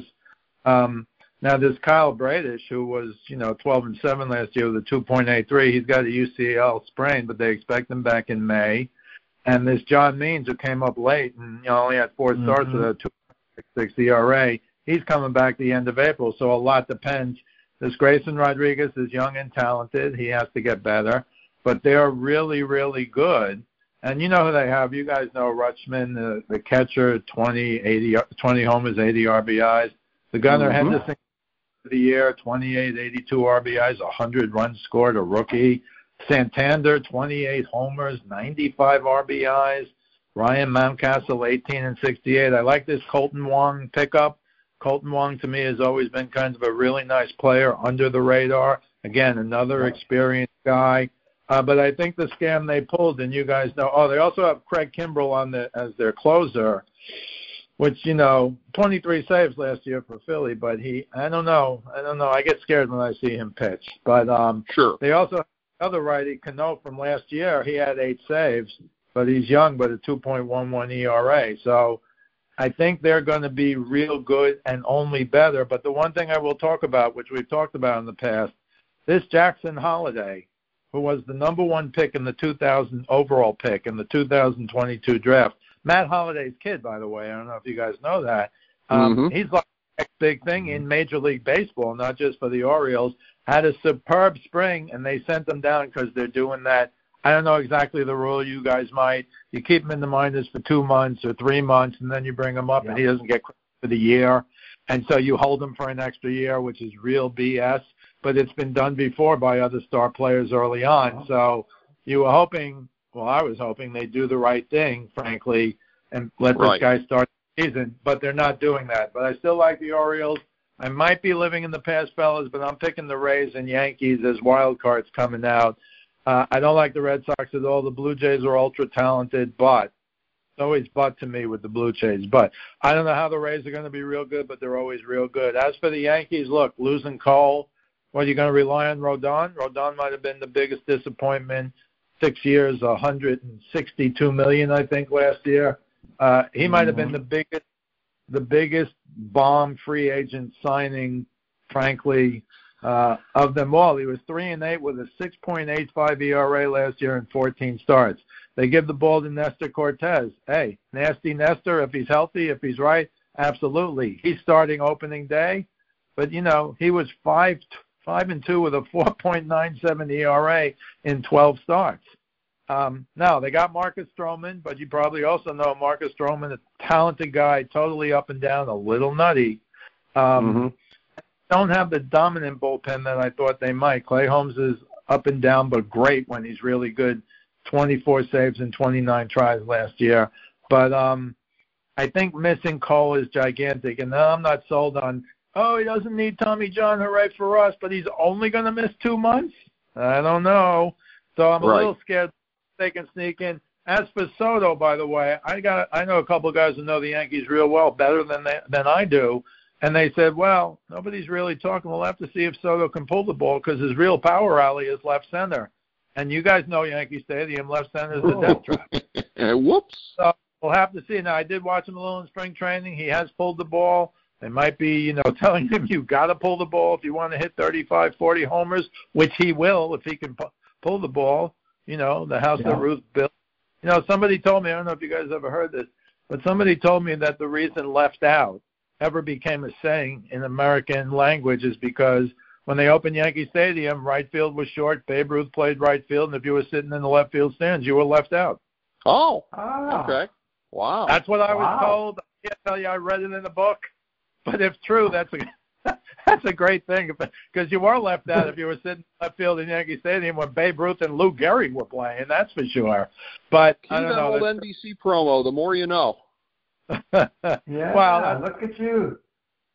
[SPEAKER 6] Um, now, this Kyle Bradish, who was, you know, twelve and seven last year with a two point eight three, he's got a U C L sprain, but they expect him back in May. And this John Means, who came up late and, you know, only had four mm-hmm. starts with a two point six six E R A, he's coming back the end of April, so a lot depends. This Grayson Rodriguez is young and talented. He has to get better. But they're really, really good. And you know who they have. You guys know Rutschman, the, the catcher, twenty, eighty, twenty homers, eighty R B Is. The Gunnar mm-hmm. Henderson of the year, twenty-eight, eighty-two R B Is, one hundred runs scored, a rookie. Santander, twenty-eight homers, ninety-five R B Is. Ryan Mountcastle, eighteen and sixty-eight. I like this Colton Wong pickup. Colton Wong, to me, has always been kind of a really nice player under the radar. Again, another experienced guy. Uh, but I think the scam they pulled, and you guys know, oh, they also have Craig Kimbrell on the as their closer, which, you know, twenty-three saves last year for Philly, but he, I don't know, I don't know. I get scared when I see him pitch. But um,
[SPEAKER 4] sure.
[SPEAKER 6] They also have another righty, Cano, from last year. He had eight saves, but he's young, but a two point one one E R A. So I think they're going to be real good and only better. But the one thing I will talk about, which we've talked about in the past, this Jackson Holiday, who was the number one pick in the two thousand overall pick in the two thousand twenty-two draft. Matt Holliday's kid, by the way. I don't know if you guys know that. Um, mm-hmm. He's like the next big thing in Major League Baseball, not just for the Orioles. Had a superb spring, and they sent him down because they're doing that. I don't know exactly the rule. You guys might. You keep him in the minors for two months or three months, and then you bring him up, yeah. and he doesn't get credit for the year. And so you hold him for an extra year, which is real B S. But it's been done before by other star players early on. So you were hoping, well, I was hoping they'd do the right thing, frankly, and let
[SPEAKER 4] right.
[SPEAKER 6] this guy start the season. But they're not doing that. But I still like the Orioles. I might be living in the past, fellas, but I'm picking the Rays and Yankees as wild cards coming out. Uh, I don't like the Red Sox at all. The Blue Jays are ultra-talented, but it's always but to me with the Blue Jays. But I don't know how the Rays are going to be real good, but they're always real good. As for the Yankees, look, losing Cole, well, you're going to rely on Rodon. Rodon might have been the biggest disappointment. Six years, one hundred sixty-two million dollars, I think, last year. Uh, he might have been the biggest, the biggest bomb free agent signing, frankly, uh, of them all. He was three and eight with a six point eight five E R A last year and fourteen starts. They give the ball to Nestor Cortez. Hey, nasty Nestor, if he's healthy, if he's right, absolutely. He's starting opening day, but you know he was five. Five and two with a four point nine seven E R A in twelve starts. Um, now they got Marcus Stroman, but you probably also know Marcus Stroman, a talented guy, totally up and down, a little nutty. Um, mm-hmm. Don't have the dominant bullpen that I thought they might. Clay Holmes is up and down, but great when he's really good. twenty-four saves and twenty-nine tries last year. But um, I think missing Cole is gigantic, and I'm not sold on. Oh, he doesn't need Tommy John, hooray for us, but he's only going to miss two months? I don't know. So I'm a right. little scared they can sneak in. As for Soto, by the way, I got I know a couple of guys who know the Yankees real well, better than they, than I do, and they said, well, nobody's really talking. We'll have to see if Soto can pull the ball because his real power alley is left center. And you guys know Yankee Stadium, left center is the death trap.
[SPEAKER 4] Whoops.
[SPEAKER 6] So we'll have to see. Now, I did watch him a little in spring training. He has pulled the ball. They might be, you know, telling him you got to pull the ball if you want to hit thirty-five, forty homers, which he will if he can pu- pull the ball. You know, the house yeah. that Ruth built. You know, somebody told me, I don't know if you guys ever heard this, but somebody told me that the reason left out ever became a saying in American language is because when they opened Yankee Stadium, right field was short, Babe Ruth played right field, and if you were sitting in the left field stands, you were left out.
[SPEAKER 4] Oh,
[SPEAKER 5] ah.
[SPEAKER 4] okay. Wow.
[SPEAKER 6] That's what I
[SPEAKER 5] wow.
[SPEAKER 6] was told. I can't tell you I read it in a book. But if true, that's a that's a great thing because you were left out if you were sitting left field in Yankee Stadium when Babe Ruth and Lou Gehrig were playing. That's for sure. But
[SPEAKER 4] Keep
[SPEAKER 6] I don't
[SPEAKER 4] that
[SPEAKER 6] know.
[SPEAKER 4] old N B C promo. The more you know.
[SPEAKER 5] yeah.
[SPEAKER 6] Well,
[SPEAKER 5] look at you.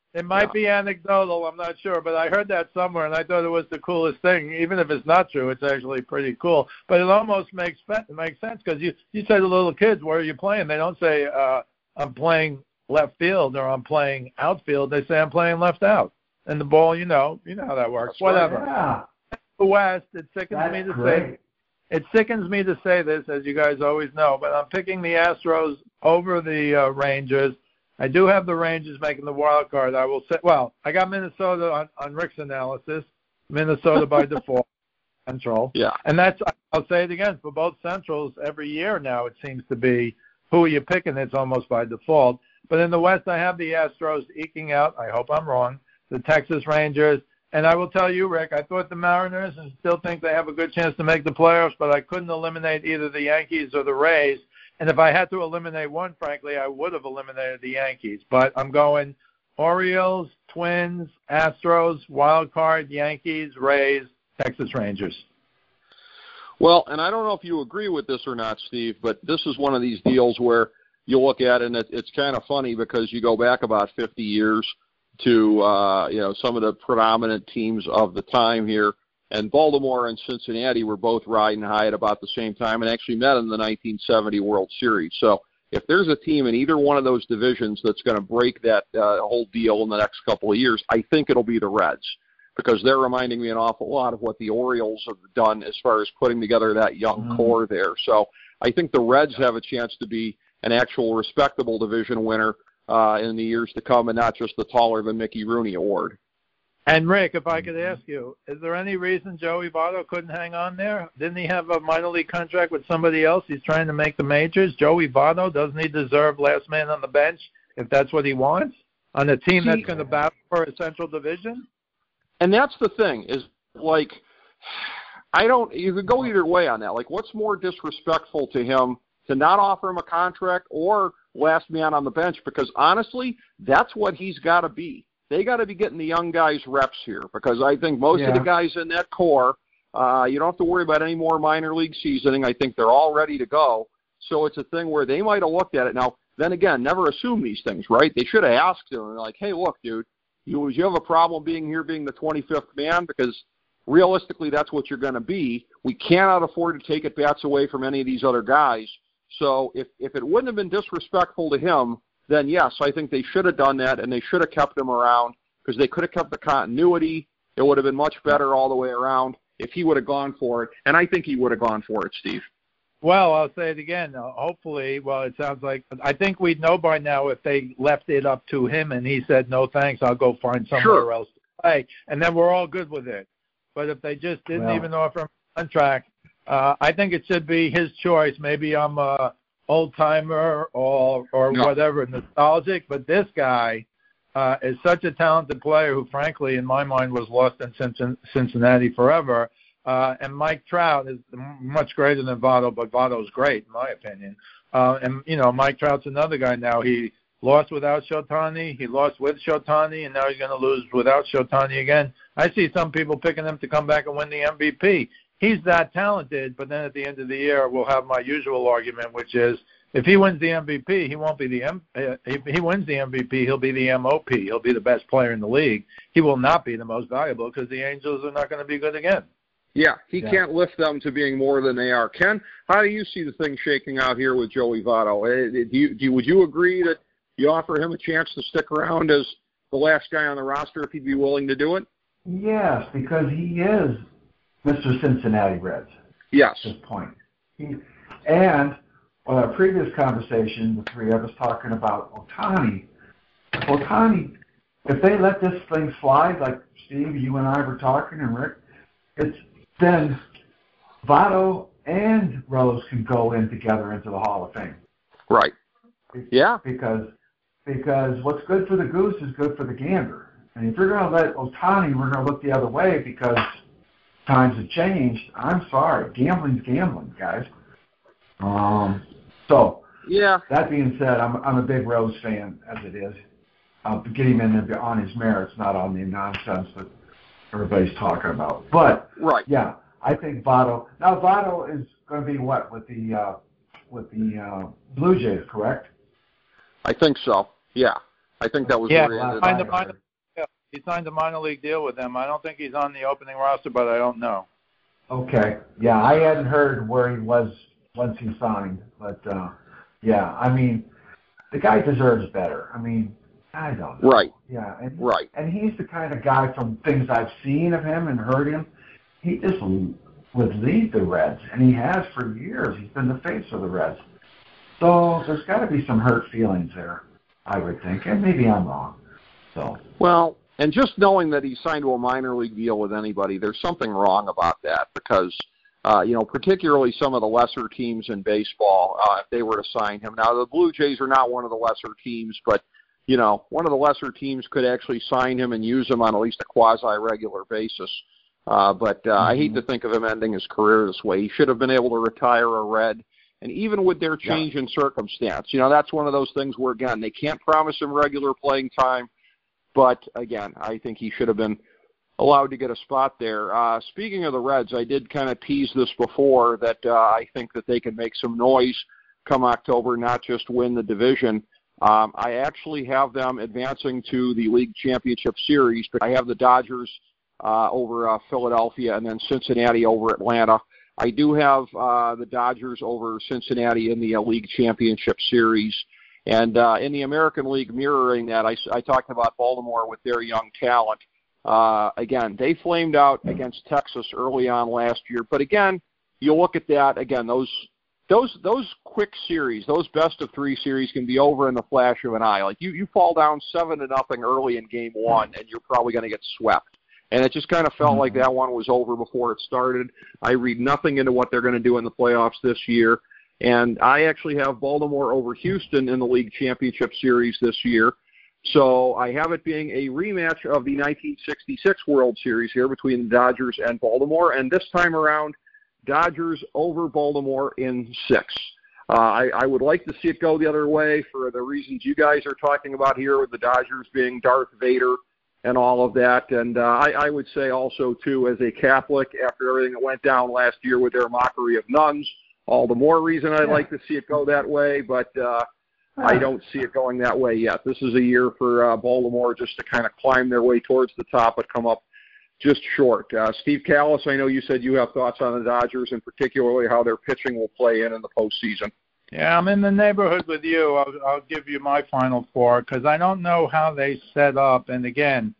[SPEAKER 6] It might
[SPEAKER 4] yeah.
[SPEAKER 6] be anecdotal, I'm not sure, but I heard that somewhere, and I thought it was the coolest thing. Even if it's not true, it's actually pretty cool. But it almost makes makes sense because you, you say to little kids, where are you playing? They don't say, uh, I'm playing left field or I'm playing outfield. They say I'm playing left out. And the ball, you know, you know how that works.
[SPEAKER 4] That's
[SPEAKER 6] Whatever.
[SPEAKER 5] Right, yeah.
[SPEAKER 6] The West, it sickens
[SPEAKER 5] That's
[SPEAKER 6] me to
[SPEAKER 5] great.
[SPEAKER 6] say it sickens me to say this, as you guys always know, but I'm picking the Astros over the uh, Rangers. I do have the Rangers making the wild card. I will say, well, I got Minnesota on, on Rick's analysis. Minnesota by default, Central.
[SPEAKER 4] Yeah.
[SPEAKER 6] And that's, I'll say it again, for both Centrals, every year now it seems to be who are you picking? It's almost by default. But in the West, I have the Astros eking out, I hope I'm wrong, the Texas Rangers. And I will tell you, Rick, I thought the Mariners and still think they have a good chance to make the playoffs, but I couldn't eliminate either the Yankees or the Rays. And if I had to eliminate one, frankly, I would have eliminated the Yankees. But I'm going Orioles, Twins, Astros, wild card, Yankees, Rays, Texas Rangers.
[SPEAKER 4] Well, and I don't know if you agree with this or not, Steve, but this is one of these deals where you look at it and it, it's kind of funny because you go back about fifty years to, uh, you know, some of the predominant teams of the time here. And Baltimore and Cincinnati were both riding high at about the same time and actually met in the nineteen seventy World Series. So if there's a team in either one of those divisions that's going to break that uh, whole deal in the next couple of years, I think it'll be the Reds because they're reminding me an awful lot of what the Orioles have done as far as putting together that young mm-hmm. core there. So I think the Reds have a chance to be an actual respectable division winner uh, in the years to come and not just the taller than Mickey Rooney award.
[SPEAKER 6] And, Rick, if I could ask you, is there any reason Joey Votto couldn't hang on there? Didn't he have a minor league contract with somebody else? He's trying to make the majors. Joey Votto, doesn't he deserve last man on the bench if that's what he wants on a team that's going to battle for a Central Division?
[SPEAKER 4] And that's the thing is, like, I don't – you could go either way on that. Like, what's more disrespectful to him to not offer him a contract or last man on the bench? Because, honestly, that's what he's got to be. They got to be getting the young guys reps here because I think most yeah. of the guys in that core, uh, you don't have to worry about any more minor league seasoning. I think they're all ready to go. So it's a thing where they might have looked at it. Now, then again, never assume these things, right? They should have asked him, like, hey, look, dude, you, you have a problem being here being the twenty-fifth man because realistically that's what you're going to be. We cannot afford to take at bats away from any of these other guys. So if, if it wouldn't have been disrespectful to him, then yes, I think they should have done that, and they should have kept him around because they could have kept the continuity. It would have been much better all the way around if he would have gone for it, and I think he would have gone for it, Steve.
[SPEAKER 6] Well, I'll say it again. Uh, hopefully, well, it sounds like I think we'd know by now if they left it up to him and he said, no, thanks, I'll go find somewhere
[SPEAKER 4] sure.
[SPEAKER 6] else to play, and then we're all good with it. But if they just didn't well, even offer him a contract, uh, I think it should be his choice. Maybe I'm a old-timer or or no. whatever, nostalgic, but this guy uh, is such a talented player who, frankly, in my mind, was lost in Cincinnati forever. Uh, and Mike Trout is much greater than Votto, but Votto's great, in my opinion. Uh, and, you know, Mike Trout's another guy now. He lost without Shotani. He lost with Shotani, and now he's going to lose without Shotani again. I see some people picking him to come back and win the M V P. He's that talented, but then at the end of the year, we'll have my usual argument, which is if he wins the M V P, he won't be the M. Uh, if he wins the M V P, he'll be the M O P. He'll be the best player in the league. He will not be the most valuable because the Angels are not going to be good again.
[SPEAKER 4] Yeah, he
[SPEAKER 6] yeah.
[SPEAKER 4] can't lift them to being more than they are. Ken, how do you see the thing shaking out here with Joey Votto? Do you, do you, would you agree that you offer him a chance to stick around as the last guy on the roster if he'd be willing to do it?
[SPEAKER 5] Yes, because he is Mister Cincinnati Reds.
[SPEAKER 4] Yes.
[SPEAKER 5] At this point. He, and on our previous conversation, the three of us talking about Ohtani, Ohtani, if they let this thing slide, like Steve, you and I were talking, and Rick, it's then Votto and Rose can go in together into the Hall of Fame.
[SPEAKER 4] Right. Yeah.
[SPEAKER 5] Because because what's good for the goose is good for the gander. And if you're going to let Ohtani, we're going to look the other way because times have changed. I'm sorry. Gambling's gambling, guys. Um. So,
[SPEAKER 4] yeah.
[SPEAKER 5] That being said, I'm I'm a big Rose fan as it is. I'll get him in there on his merits, not on the nonsense that everybody's talking about. But
[SPEAKER 4] right.
[SPEAKER 5] yeah, I think Votto. Now Votto is going to be what with the uh, with the uh, Blue Jays, correct?
[SPEAKER 4] I think so. Yeah. I think that was
[SPEAKER 6] yeah,
[SPEAKER 4] where he ended
[SPEAKER 6] signed
[SPEAKER 4] up.
[SPEAKER 6] a minor, yeah, he signed a minor league deal with them. I don't think he's on the opening roster, but I don't know.
[SPEAKER 5] Okay. Yeah, I hadn't heard where he was once he signed, but uh, yeah, I mean, the guy deserves better. I mean, I don't know.
[SPEAKER 4] Right.
[SPEAKER 5] Yeah, and
[SPEAKER 4] right.
[SPEAKER 5] And he's the kind of guy, from things I've seen of him and heard him, he just would lead the Reds, and he has for years. He's been the face of the Reds. So there's got to be some hurt feelings there, I would think, and maybe I'm wrong. So
[SPEAKER 4] well, and just knowing that he signed to a minor league deal with anybody, there's something wrong about that because. Uh, you know, particularly some of the lesser teams in baseball, uh, if they were to sign him. Now, the Blue Jays are not one of the lesser teams, but, you know, one of the lesser teams could actually sign him and use him on at least a quasi-regular basis. Uh, but uh, mm-hmm. I hate to think of him ending his career this way. He should have been able to retire a Red. And even with their change yeah. in circumstance, you know, that's one of those things where, again, they can't promise him regular playing time. But, again, I think he should have been allowed to get a spot there. Uh, speaking of the Reds, I did kind of tease this before that uh, I think that they can make some noise come October, not just win the division. Um, I actually have them advancing to the League Championship Series, but I have the Dodgers uh, over uh, Philadelphia and then Cincinnati over Atlanta. I do have uh, the Dodgers over Cincinnati in the uh, League Championship Series. And uh, in the American League, mirroring that, I, I talked about Baltimore with their young talent. Uh, again, they flamed out against Texas early on last year. But again, you look at that, again, those those those quick series, those best of three series can be over in the flash of an eye. Like you, you fall down seven to nothing early in game one, and you're probably going to get swept. And it just kind of felt like that one was over before it started. I read nothing into what they're going to do in the playoffs this year. And I actually have Baltimore over Houston in the League Championship Series this year. So I have it being a rematch of the nineteen sixty-six World Series here between the Dodgers and Baltimore, and this time around, Dodgers over Baltimore in six. Uh, I, I would like to see it go the other way for the reasons you guys are talking about here, with the Dodgers being Darth Vader and all of that. And uh, I, I would say also, too, as a Catholic, after everything that went down last year with their mockery of nuns, all the more reason I'd yeah. like to see it go that way, but uh, I don't see it going that way yet. This is a year for uh, Baltimore just to kind of climb their way towards the top but come up just short. Uh, Steve Callis, I know you said you have thoughts on the Dodgers and particularly how their pitching will play in in the postseason.
[SPEAKER 6] Yeah, I'm in the neighborhood with you. I'll, I'll give you my final four because I don't know how they set up. And again,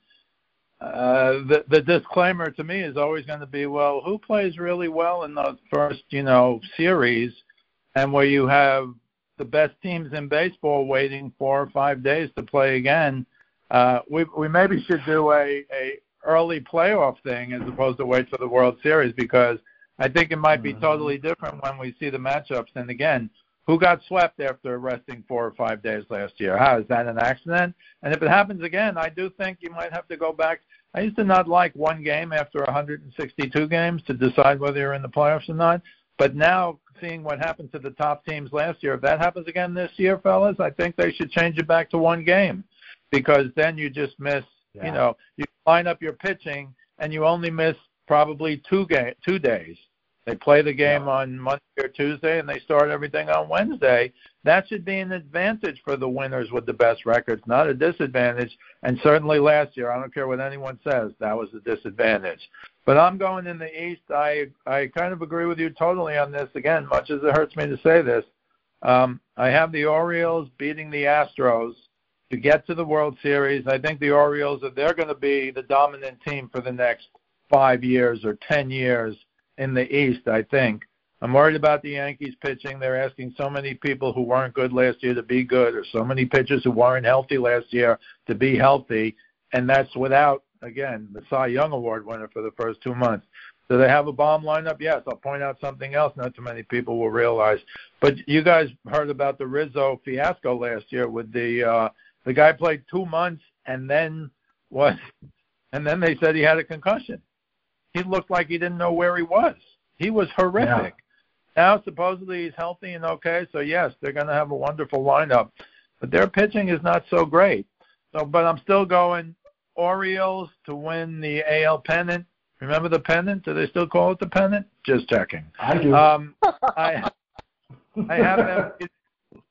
[SPEAKER 6] uh, the, the disclaimer to me is always going to be, well, who plays really well in the first, you know, series, and where you have the best teams in baseball waiting four or five days to play again. Uh, we we maybe should do a, a early playoff thing as opposed to wait for the World Series, because I think it might be totally different when we see the matchups. And again, who got swept after resting four or five days last year? How is that an accident? And if it happens again, I do think you might have to go back. I used to not like one game after one hundred sixty-two games to decide whether you're in the playoffs or not. But now, seeing what happened to the top teams last year, if that happens again this year, fellas, I think they should change it back to one game, because then you just miss, yeah. you know, you line up your pitching and you only miss probably two game, two days. They play the game yeah. on Monday or Tuesday and they start everything on Wednesday. That should be an advantage for the winners with the best records, not a disadvantage. And certainly last year, I don't care what anyone says, that was a disadvantage. But I'm going in the East. I I kind of agree with you totally on this. Again, much as it hurts me to say this, um, I have the Orioles beating the Astros to get to the World Series. I think the Orioles, are they're going to be the dominant team for the next five years or ten years in the East, I think. I'm worried about the Yankees pitching. They're asking so many people who weren't good last year to be good, or so many pitchers who weren't healthy last year to be healthy, and that's without, again, the Cy Young Award winner for the first two months. Do they have a bomb lineup? Yes. I'll point out something else not too many people will realize. But you guys heard about the Rizzo fiasco last year with the uh, the guy played two months and then was, and then they said he had a concussion. He looked like he didn't know where he was. He was horrific. Yeah. Now supposedly he's healthy and okay, so yes, they're going to have a wonderful lineup. But their pitching is not so great. So, but I'm still going Orioles to win the A L pennant. Remember the pennant? Do they still call it the pennant? Just checking.
[SPEAKER 5] I do.
[SPEAKER 6] Um, I I have them.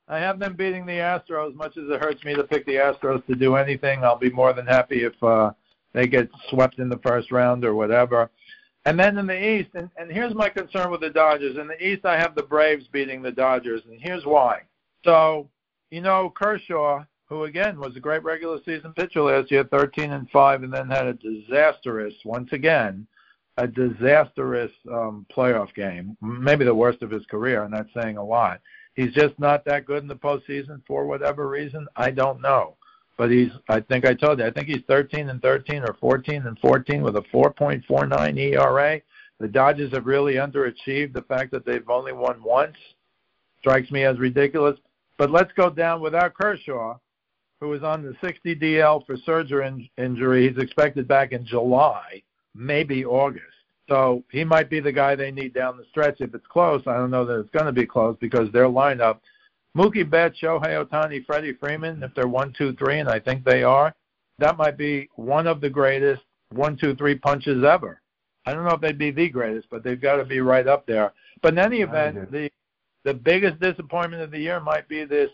[SPEAKER 6] I have them beating the Astros. Much as it hurts me to pick the Astros to do anything, I'll be more than happy if uh, they get swept in the first round or whatever. And then in the East, and, and here's my concern with the Dodgers. In the East, I have the Braves beating the Dodgers, and here's why. So, you know, Kershaw, who, again, was a great regular season pitcher last year, thirteen and five, and then had a disastrous, once again, a disastrous um, playoff game, maybe the worst of his career, and that's saying a lot. He's just not that good in the postseason for whatever reason. I don't know. But he's, I think I told you, I think he's thirteen and thirteen or fourteen and fourteen with a four point four nine E R A. The Dodgers have really underachieved. The fact that they've only won once strikes me as ridiculous. But let's go down without Kershaw, who is on the sixty D L for surgery in, injury. He's expected back in July, maybe August. So he might be the guy they need down the stretch if it's close. I don't know that it's going to be close because their lineup, Mookie Betts, Shohei Ohtani, Freddie Freeman, if they're one, two, three, and I think they are, that might be one of the greatest one, two, three punches ever. I don't know if they'd be the greatest, but they've got to be right up there. But in any event, the the biggest disappointment of the year might be this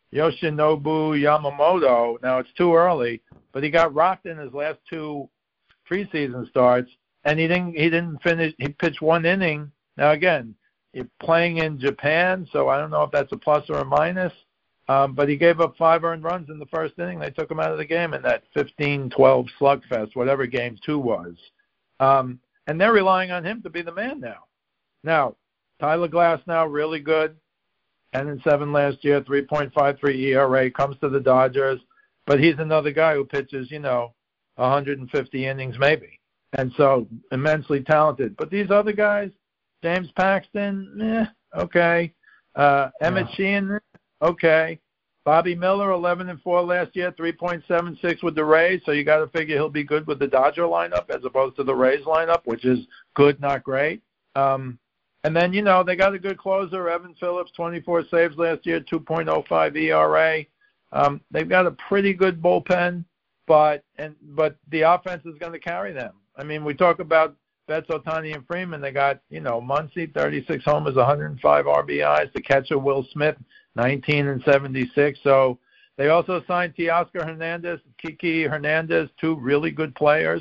[SPEAKER 6] Yoshinobu Yamamoto. Now, it's too early, but he got rocked in his last two preseason starts, and he didn't he didn't finish. He pitched one inning. Now, again, you're playing in Japan, so I don't know if that's a plus or a minus, um, but he gave up five earned runs in the first inning. They took him out of the game in that fifteen twelve slugfest, whatever game two was. Um, and they're relying on him to be the man now. Now, Tyler Glasnow, really good, ten and seven last year, three point five three E R A, comes to the Dodgers, but he's another guy who pitches, you know, one hundred fifty innings maybe, and so immensely talented. But these other guys, James Paxton, eh, okay. Uh, Emmett yeah. Sheehan, okay. Bobby Miller, eleven and four last year, three point seven six with the Rays, so you got to figure he'll be good with the Dodger lineup as opposed to the Rays lineup, which is good, not great. Um, and then, you know, they got a good closer, Evan Phillips, twenty-four saves last year, two point oh five E R A. Um, they've got a pretty good bullpen, but and but the offense is going to carry them. I mean, we talk about Betts, Ohtani, and Freeman. They got, you know, Muncy, thirty-six homers, one hundred five R B Is. The catcher, Will Smith, nineteen and seventy-six. So they also signed Teoscar Hernandez, Kiki Hernandez, two really good players.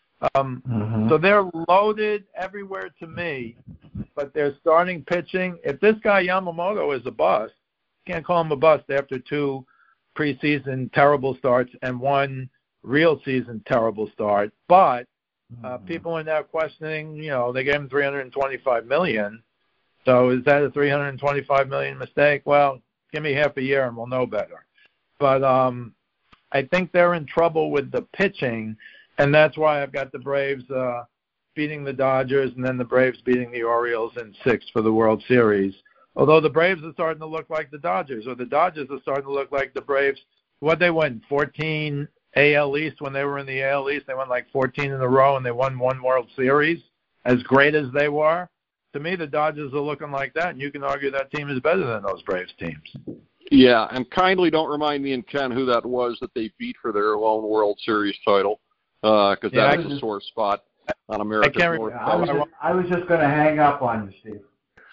[SPEAKER 6] Um, mm-hmm. So they're loaded everywhere to me, but they're starting pitching. If this guy Yamamoto is a bust, you can't call him a bust after two preseason terrible starts and one real season terrible start. But uh, people are now questioning, you know, they gave him three hundred twenty-five million dollars. So is that a three hundred twenty-five million dollars mistake? Well, give me half a year and we'll know better. But um, I think they're in trouble with the pitching, and that's why I've got the Braves uh, beating the Dodgers and then the Braves beating the Orioles in six for the World Series. Although the Braves are starting to look like the Dodgers, or the Dodgers are starting to look like the Braves. What they win, fourteen A L East when they were in the A L East. They won like fourteen in a row, and they won one World Series. As great as they were, to me, the Dodgers are looking like that, and you can argue that team is better than those Braves teams.
[SPEAKER 4] Yeah, and kindly don't remind me and Ken who that was that they beat for their lone World Series title, because uh,
[SPEAKER 6] yeah,
[SPEAKER 4] that's a sore spot on America's North
[SPEAKER 5] I was, just, I was just going to hang up on you, Steve.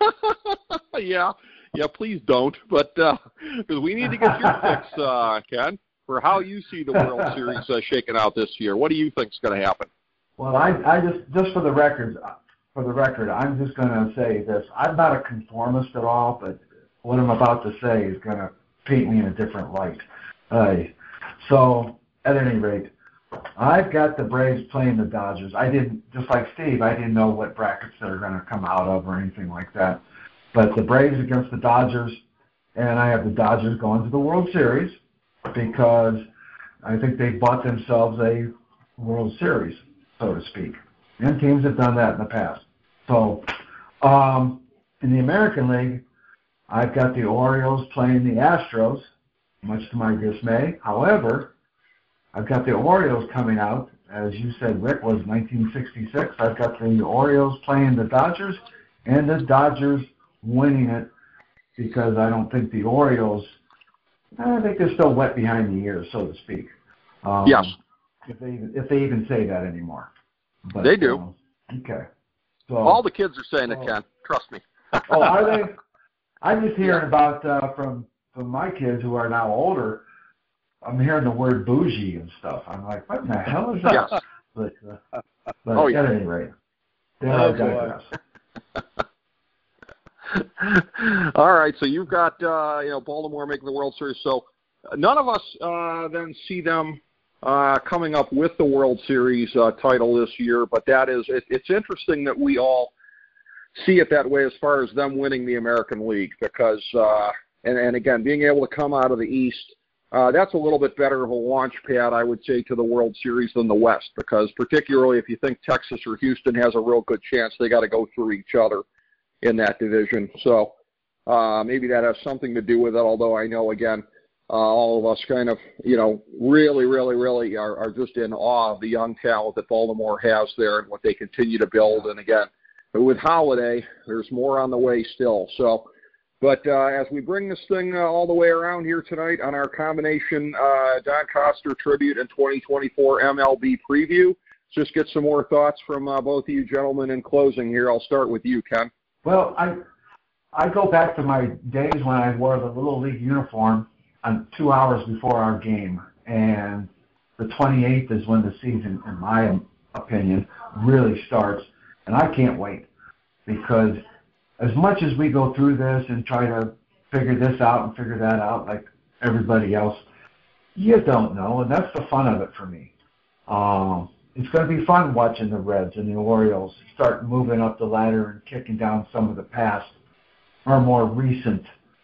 [SPEAKER 4] yeah, yeah, please don't, but because uh, we need to get your picks, uh, Ken, for how you see the World Series uh, shaking out this year. What do you think is going to happen?
[SPEAKER 5] Well, I, I just, just for the record, for the record, I'm just going to say this. I'm not a conformist at all, but what I'm about to say is going to paint me in a different light. Uh, so, at any rate, I've got the Braves playing the Dodgers. I didn't, just like Steve, I didn't know what brackets they're going to come out of or anything like that. But the Braves against the Dodgers, and I have the Dodgers going to the World Series because I think they bought themselves a World Series, so to speak. And teams have done that in the past. So, um, in the American League, I've got the Orioles playing the Astros, much to my dismay. However, I've got the Orioles coming out. As you said, Rick, was nineteen sixty-six. I've got the Orioles playing the Dodgers, and the Dodgers winning it because I don't think the Orioles, I think they're still wet behind the ears, so to speak. Um,
[SPEAKER 4] yes.
[SPEAKER 5] If they, if they even say that anymore. But,
[SPEAKER 4] they do.
[SPEAKER 5] Um, okay. So,
[SPEAKER 4] all the kids are saying
[SPEAKER 5] so,
[SPEAKER 4] it, Ken. Trust me.
[SPEAKER 5] Oh, are they? I'm just hearing about uh, from from my kids who are now older, I'm hearing the word bougie and stuff. I'm like, what in the hell is that?
[SPEAKER 4] Yes.
[SPEAKER 5] But, uh, but
[SPEAKER 4] oh,
[SPEAKER 5] at
[SPEAKER 4] yeah.
[SPEAKER 5] any rate, there
[SPEAKER 6] Oh,
[SPEAKER 5] I digress.
[SPEAKER 4] All right, so you've got uh, you know Baltimore making the World Series. So none of us uh, then see them uh, coming up with the World Series uh, title this year, but that is it, it's interesting that we all see it that way as far as them winning the American League because uh, and, and again being able to come out of the East. Uh, that's a little bit better of a launch pad, I would say, to the World Series than the West, because particularly if you think Texas or Houston has a real good chance, they got to go through each other in that division. So uh, maybe that has something to do with it, although I know, again, uh, all of us kind of, you know, really, really, really are, are just in awe of the young talent that Baltimore has there and what they continue to build. And, again, with Holiday, there's more on the way still. So. But uh, as we bring this thing uh, all the way around here tonight on our combination uh, Don Coster Tribute and twenty twenty-four M L B Preview, just get some more thoughts from uh, both of you gentlemen in closing here. I'll start with you, Ken.
[SPEAKER 5] Well, I I go back to my days when I wore the Little League uniform on two hours before our game, and the twenty-eighth is when the season, in my opinion, really starts, and I can't wait because as much as we go through this and try to figure this out and figure that out like everybody else, you don't know, and that's the fun of it for me. Um, it's going to be fun watching the Reds and the Orioles start moving up the ladder and kicking down some of the past or more recent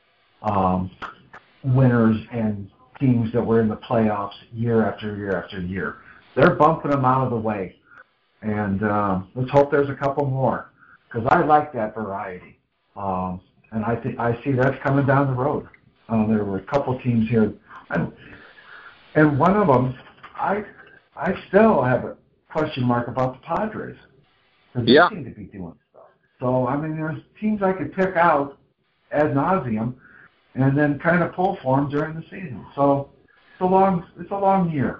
[SPEAKER 5] um, winners and teams that were in the playoffs year after year after year. They're bumping them out of the way, and um, let's hope there's a couple more. Because I like that variety, um, and I think I see that's coming down the road. Uh, there were a couple teams here, and, and one of them, I I still have a question mark about the Padres. Because
[SPEAKER 4] yeah.
[SPEAKER 5] they seem to be doing stuff. So I mean, there's teams I could pick out ad nauseum, and then kind of pull for them during the season. So it's a long it's a long year.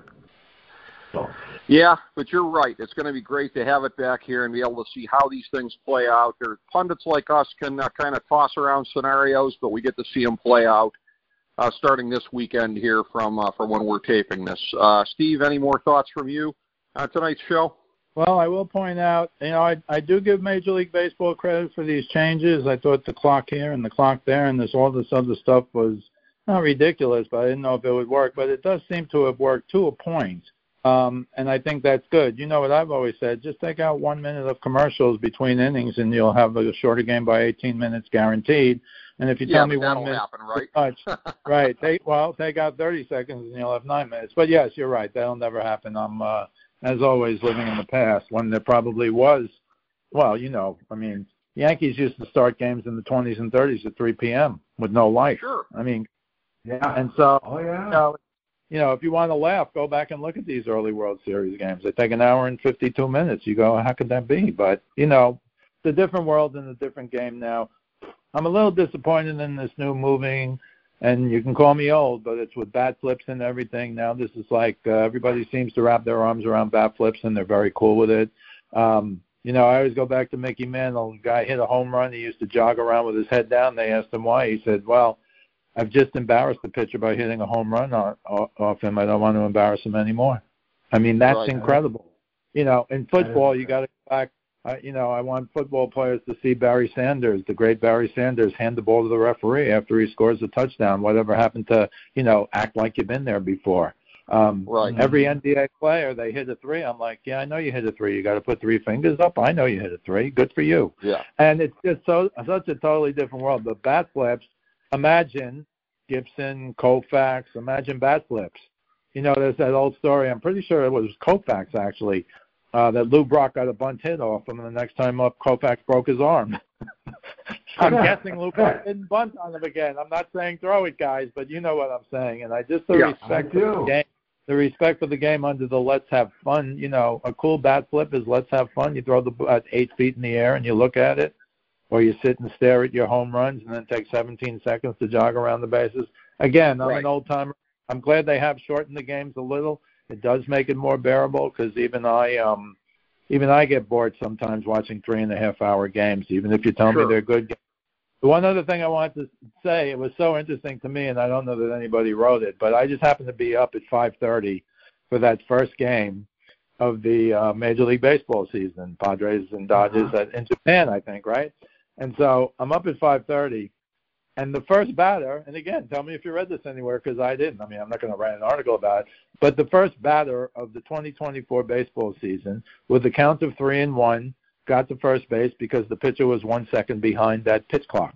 [SPEAKER 5] So.
[SPEAKER 4] Yeah, but you're right. It's going to be great to have it back here and be able to see how these things play out. There, pundits like us can uh, kind of toss around scenarios, but we get to see them play out uh, starting this weekend here from uh, from when we're taping this. Uh, Steve, any more thoughts from you on tonight's show?
[SPEAKER 6] Well, I will point out, you know, I, I do give Major League Baseball credit for these changes. I thought the clock here and the clock there and this all this other stuff was not ridiculous, but I didn't know if it would work. But it does seem to have worked to a point. Um, and I think that's good. You know what I've always said, just take out one minute of commercials between innings and you'll have a shorter game by eighteen minutes guaranteed. And if you
[SPEAKER 4] yeah,
[SPEAKER 6] tell me one minute,
[SPEAKER 4] happen, right?
[SPEAKER 6] Much, right. Take, well, take out thirty seconds and you'll have nine minutes. But, yes, you're right. That'll never happen. I'm, uh, as always, living in the past when there probably was, well, you know, I mean, Yankees used to start games in the twenties and thirties at three p.m. with no light.
[SPEAKER 4] Sure.
[SPEAKER 6] I mean,
[SPEAKER 5] yeah.
[SPEAKER 6] And so,
[SPEAKER 5] oh, yeah.
[SPEAKER 6] you know, You know, if you want to laugh, go back and look at these early World Series games. They take an hour and fifty-two minutes. You go, how could that be? But, you know, it's a different world and a different game now. I'm a little disappointed in this new moving, and you can call me old, but it's with bat flips and everything. Now this is like uh, everybody seems to wrap their arms around bat flips, and they're very cool with it. Um, you know, I always go back to Mickey Mantle. The guy hit a home run. He used to jog around with his head down. They asked him why. He said, well, I've just embarrassed the pitcher by hitting a home run off, off him. I don't want to embarrass him anymore. I mean, that's
[SPEAKER 4] right.
[SPEAKER 6] incredible. You know, in football, you got to go back. Uh, you know, I want football players to see Barry Sanders, the great Barry Sanders, hand the ball to the referee after he scores a touchdown. Whatever happened to, you know, act like you've been there before. Um,
[SPEAKER 4] right.
[SPEAKER 6] Every N B A player, they hit a three. I'm like, yeah, I know you hit a three. You got to put three fingers up. I know you hit a three. Good for you.
[SPEAKER 4] Yeah.
[SPEAKER 6] And it's just so such a totally different world. But bat flips, imagine Gibson, Koufax, imagine bat flips. You know, there's that old story. I'm pretty sure it was Koufax, actually, uh, that Lou Brock got a bunt hit off him, and the next time up, Koufax broke his arm. I'm guessing Lou Brock didn't bunt on him again. I'm not saying throw it, guys, but you know what I'm saying. And I just the
[SPEAKER 4] yeah,
[SPEAKER 6] respect for the game, the respect for the game under the let's have fun. You know, a cool bat flip is let's have fun. You throw the bat eight feet in the air and you look at it, or you sit and stare at your home runs and then take seventeen seconds to jog around the bases. Again, I'm
[SPEAKER 4] right.
[SPEAKER 6] an old timer. I'm glad they have shortened the games a little. It does make it more bearable because even I, um, even I get bored sometimes watching three and a half hour games. Even if you tell
[SPEAKER 4] sure.
[SPEAKER 6] me they're good games, One other thing I wanted to say, it was so interesting to me, and I don't know that anybody wrote it, but I just happened to be up at five thirty for that first game of the uh, Major League Baseball season, Padres and Dodgers uh-huh. at, in Japan, I think, right? And so I'm up at five thirty, and the first batter, and again, tell me if you read this anywhere, because I didn't. I mean, I'm not going to write an article about it, but the first batter of the twenty twenty-four baseball season, with a count of three and one, got to first base because the pitcher was one second behind that pitch clock.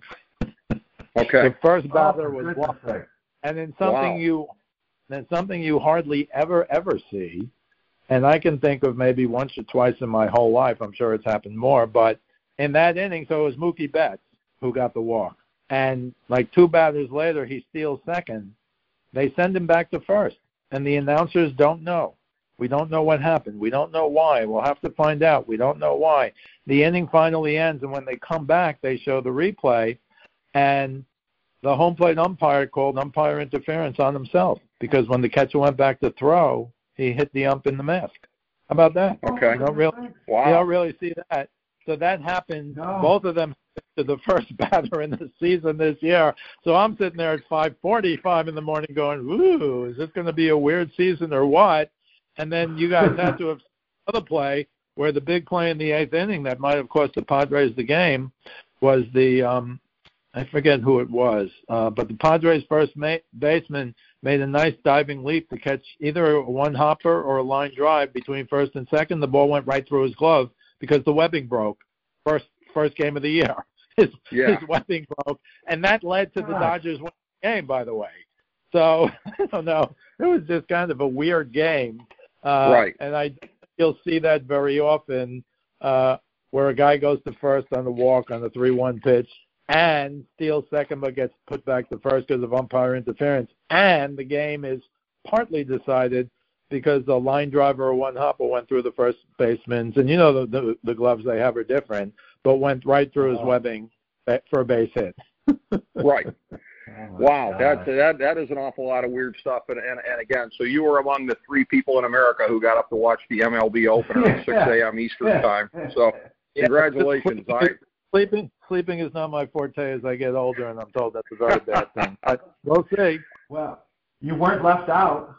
[SPEAKER 4] Okay.
[SPEAKER 6] The first batter oh, was Walker. And in something wow. you in something you hardly ever, ever see, and I can think of maybe once or twice in my whole life, I'm sure it's happened more, but in that inning, so it was Mookie Betts who got the walk. And like two batters later, he steals second. They send him back to first, and the announcers don't know. We don't know what happened. We don't know why. We'll have to find out. We don't know why. The inning finally ends, and when they come back, they show the replay, and the home plate umpire called umpire interference on himself because when the catcher went back to throw, he hit the ump in the mask. How about that?
[SPEAKER 4] Okay.
[SPEAKER 6] You don't really,
[SPEAKER 4] wow.
[SPEAKER 6] you don't really see that. So that happened. No. Both of them to the first batter in the season this year. So I'm sitting there at five forty-five in the morning going, ooh, is this going to be a weird season or what? And then you guys had to have another play where the big play in the eighth inning that might have cost the Padres the game was the um, I forget who it was, uh, but the Padres' first ma- baseman made a nice diving leap to catch either a one-hopper or a line drive between first and second. The ball went right through his glove because the webbing broke. First first game of the year, his,
[SPEAKER 4] yeah.
[SPEAKER 6] his webbing broke, and that led to the Dodgers winning the game, by the way. So I don't know. It was just kind of a weird game. Uh,
[SPEAKER 4] right.
[SPEAKER 6] And I you'll see that very often uh, where a guy goes to first on the walk on the three one pitch and steals second but gets put back to first because of umpire interference. And the game is partly decided because the line driver or one hopper went through the first baseman's. And you know the, the, the gloves they have are different, but went right through his webbing for a base hit.
[SPEAKER 4] Right.
[SPEAKER 5] Oh
[SPEAKER 4] wow, that that that is an awful lot of weird stuff. And, and and again, so you were among the three people in America who got up to watch the M L B opener at six a.m. Eastern time. So congratulations.
[SPEAKER 6] Yeah, sleeping sleeping is not my forte as I get older, and I'm told that's a very bad thing. But we'll see.
[SPEAKER 5] Well, you weren't left out.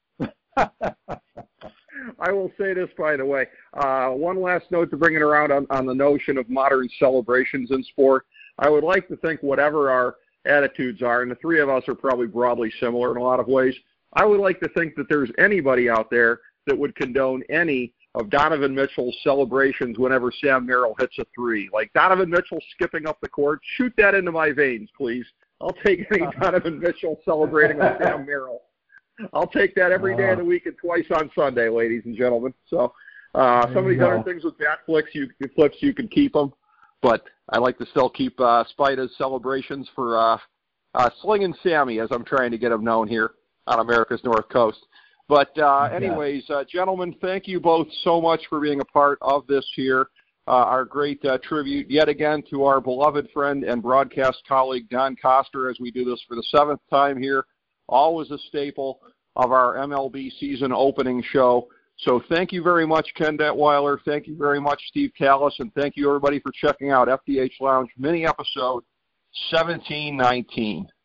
[SPEAKER 4] I will say this, by the way. Uh, one last note to bring it around on, on the notion of modern celebrations in sport. I would like to think whatever our attitudes are, and the three of us are probably broadly similar in a lot of ways, I would like to think that there's anybody out there that would condone any of Donovan Mitchell's celebrations whenever Sam Merrill hits a three. Like Donovan Mitchell skipping up the court, shoot that into my veins, please. I'll take any Donovan Mitchell celebrating with Sam Merrill. I'll take that every day of the week and twice on Sunday, ladies and gentlemen. So uh, some of these other things with bat flicks, you, flips, you can keep them. But I like to still keep uh, Spida's celebrations for uh, uh, Slingin' Sammy, as I'm trying to get him known here on America's North Coast. But uh, anyways, uh, gentlemen, thank you both so much for being a part of this here. Uh, our great uh, tribute yet again to our beloved friend and broadcast colleague, Don Coster, as we do this for the seventh time here. Always a staple of our M L B season opening show. So thank you very much, Ken Detweiler. Thank you very much, Steve Callis. And thank you, everybody, for checking out F D H Lounge mini episode seventeen nineteen.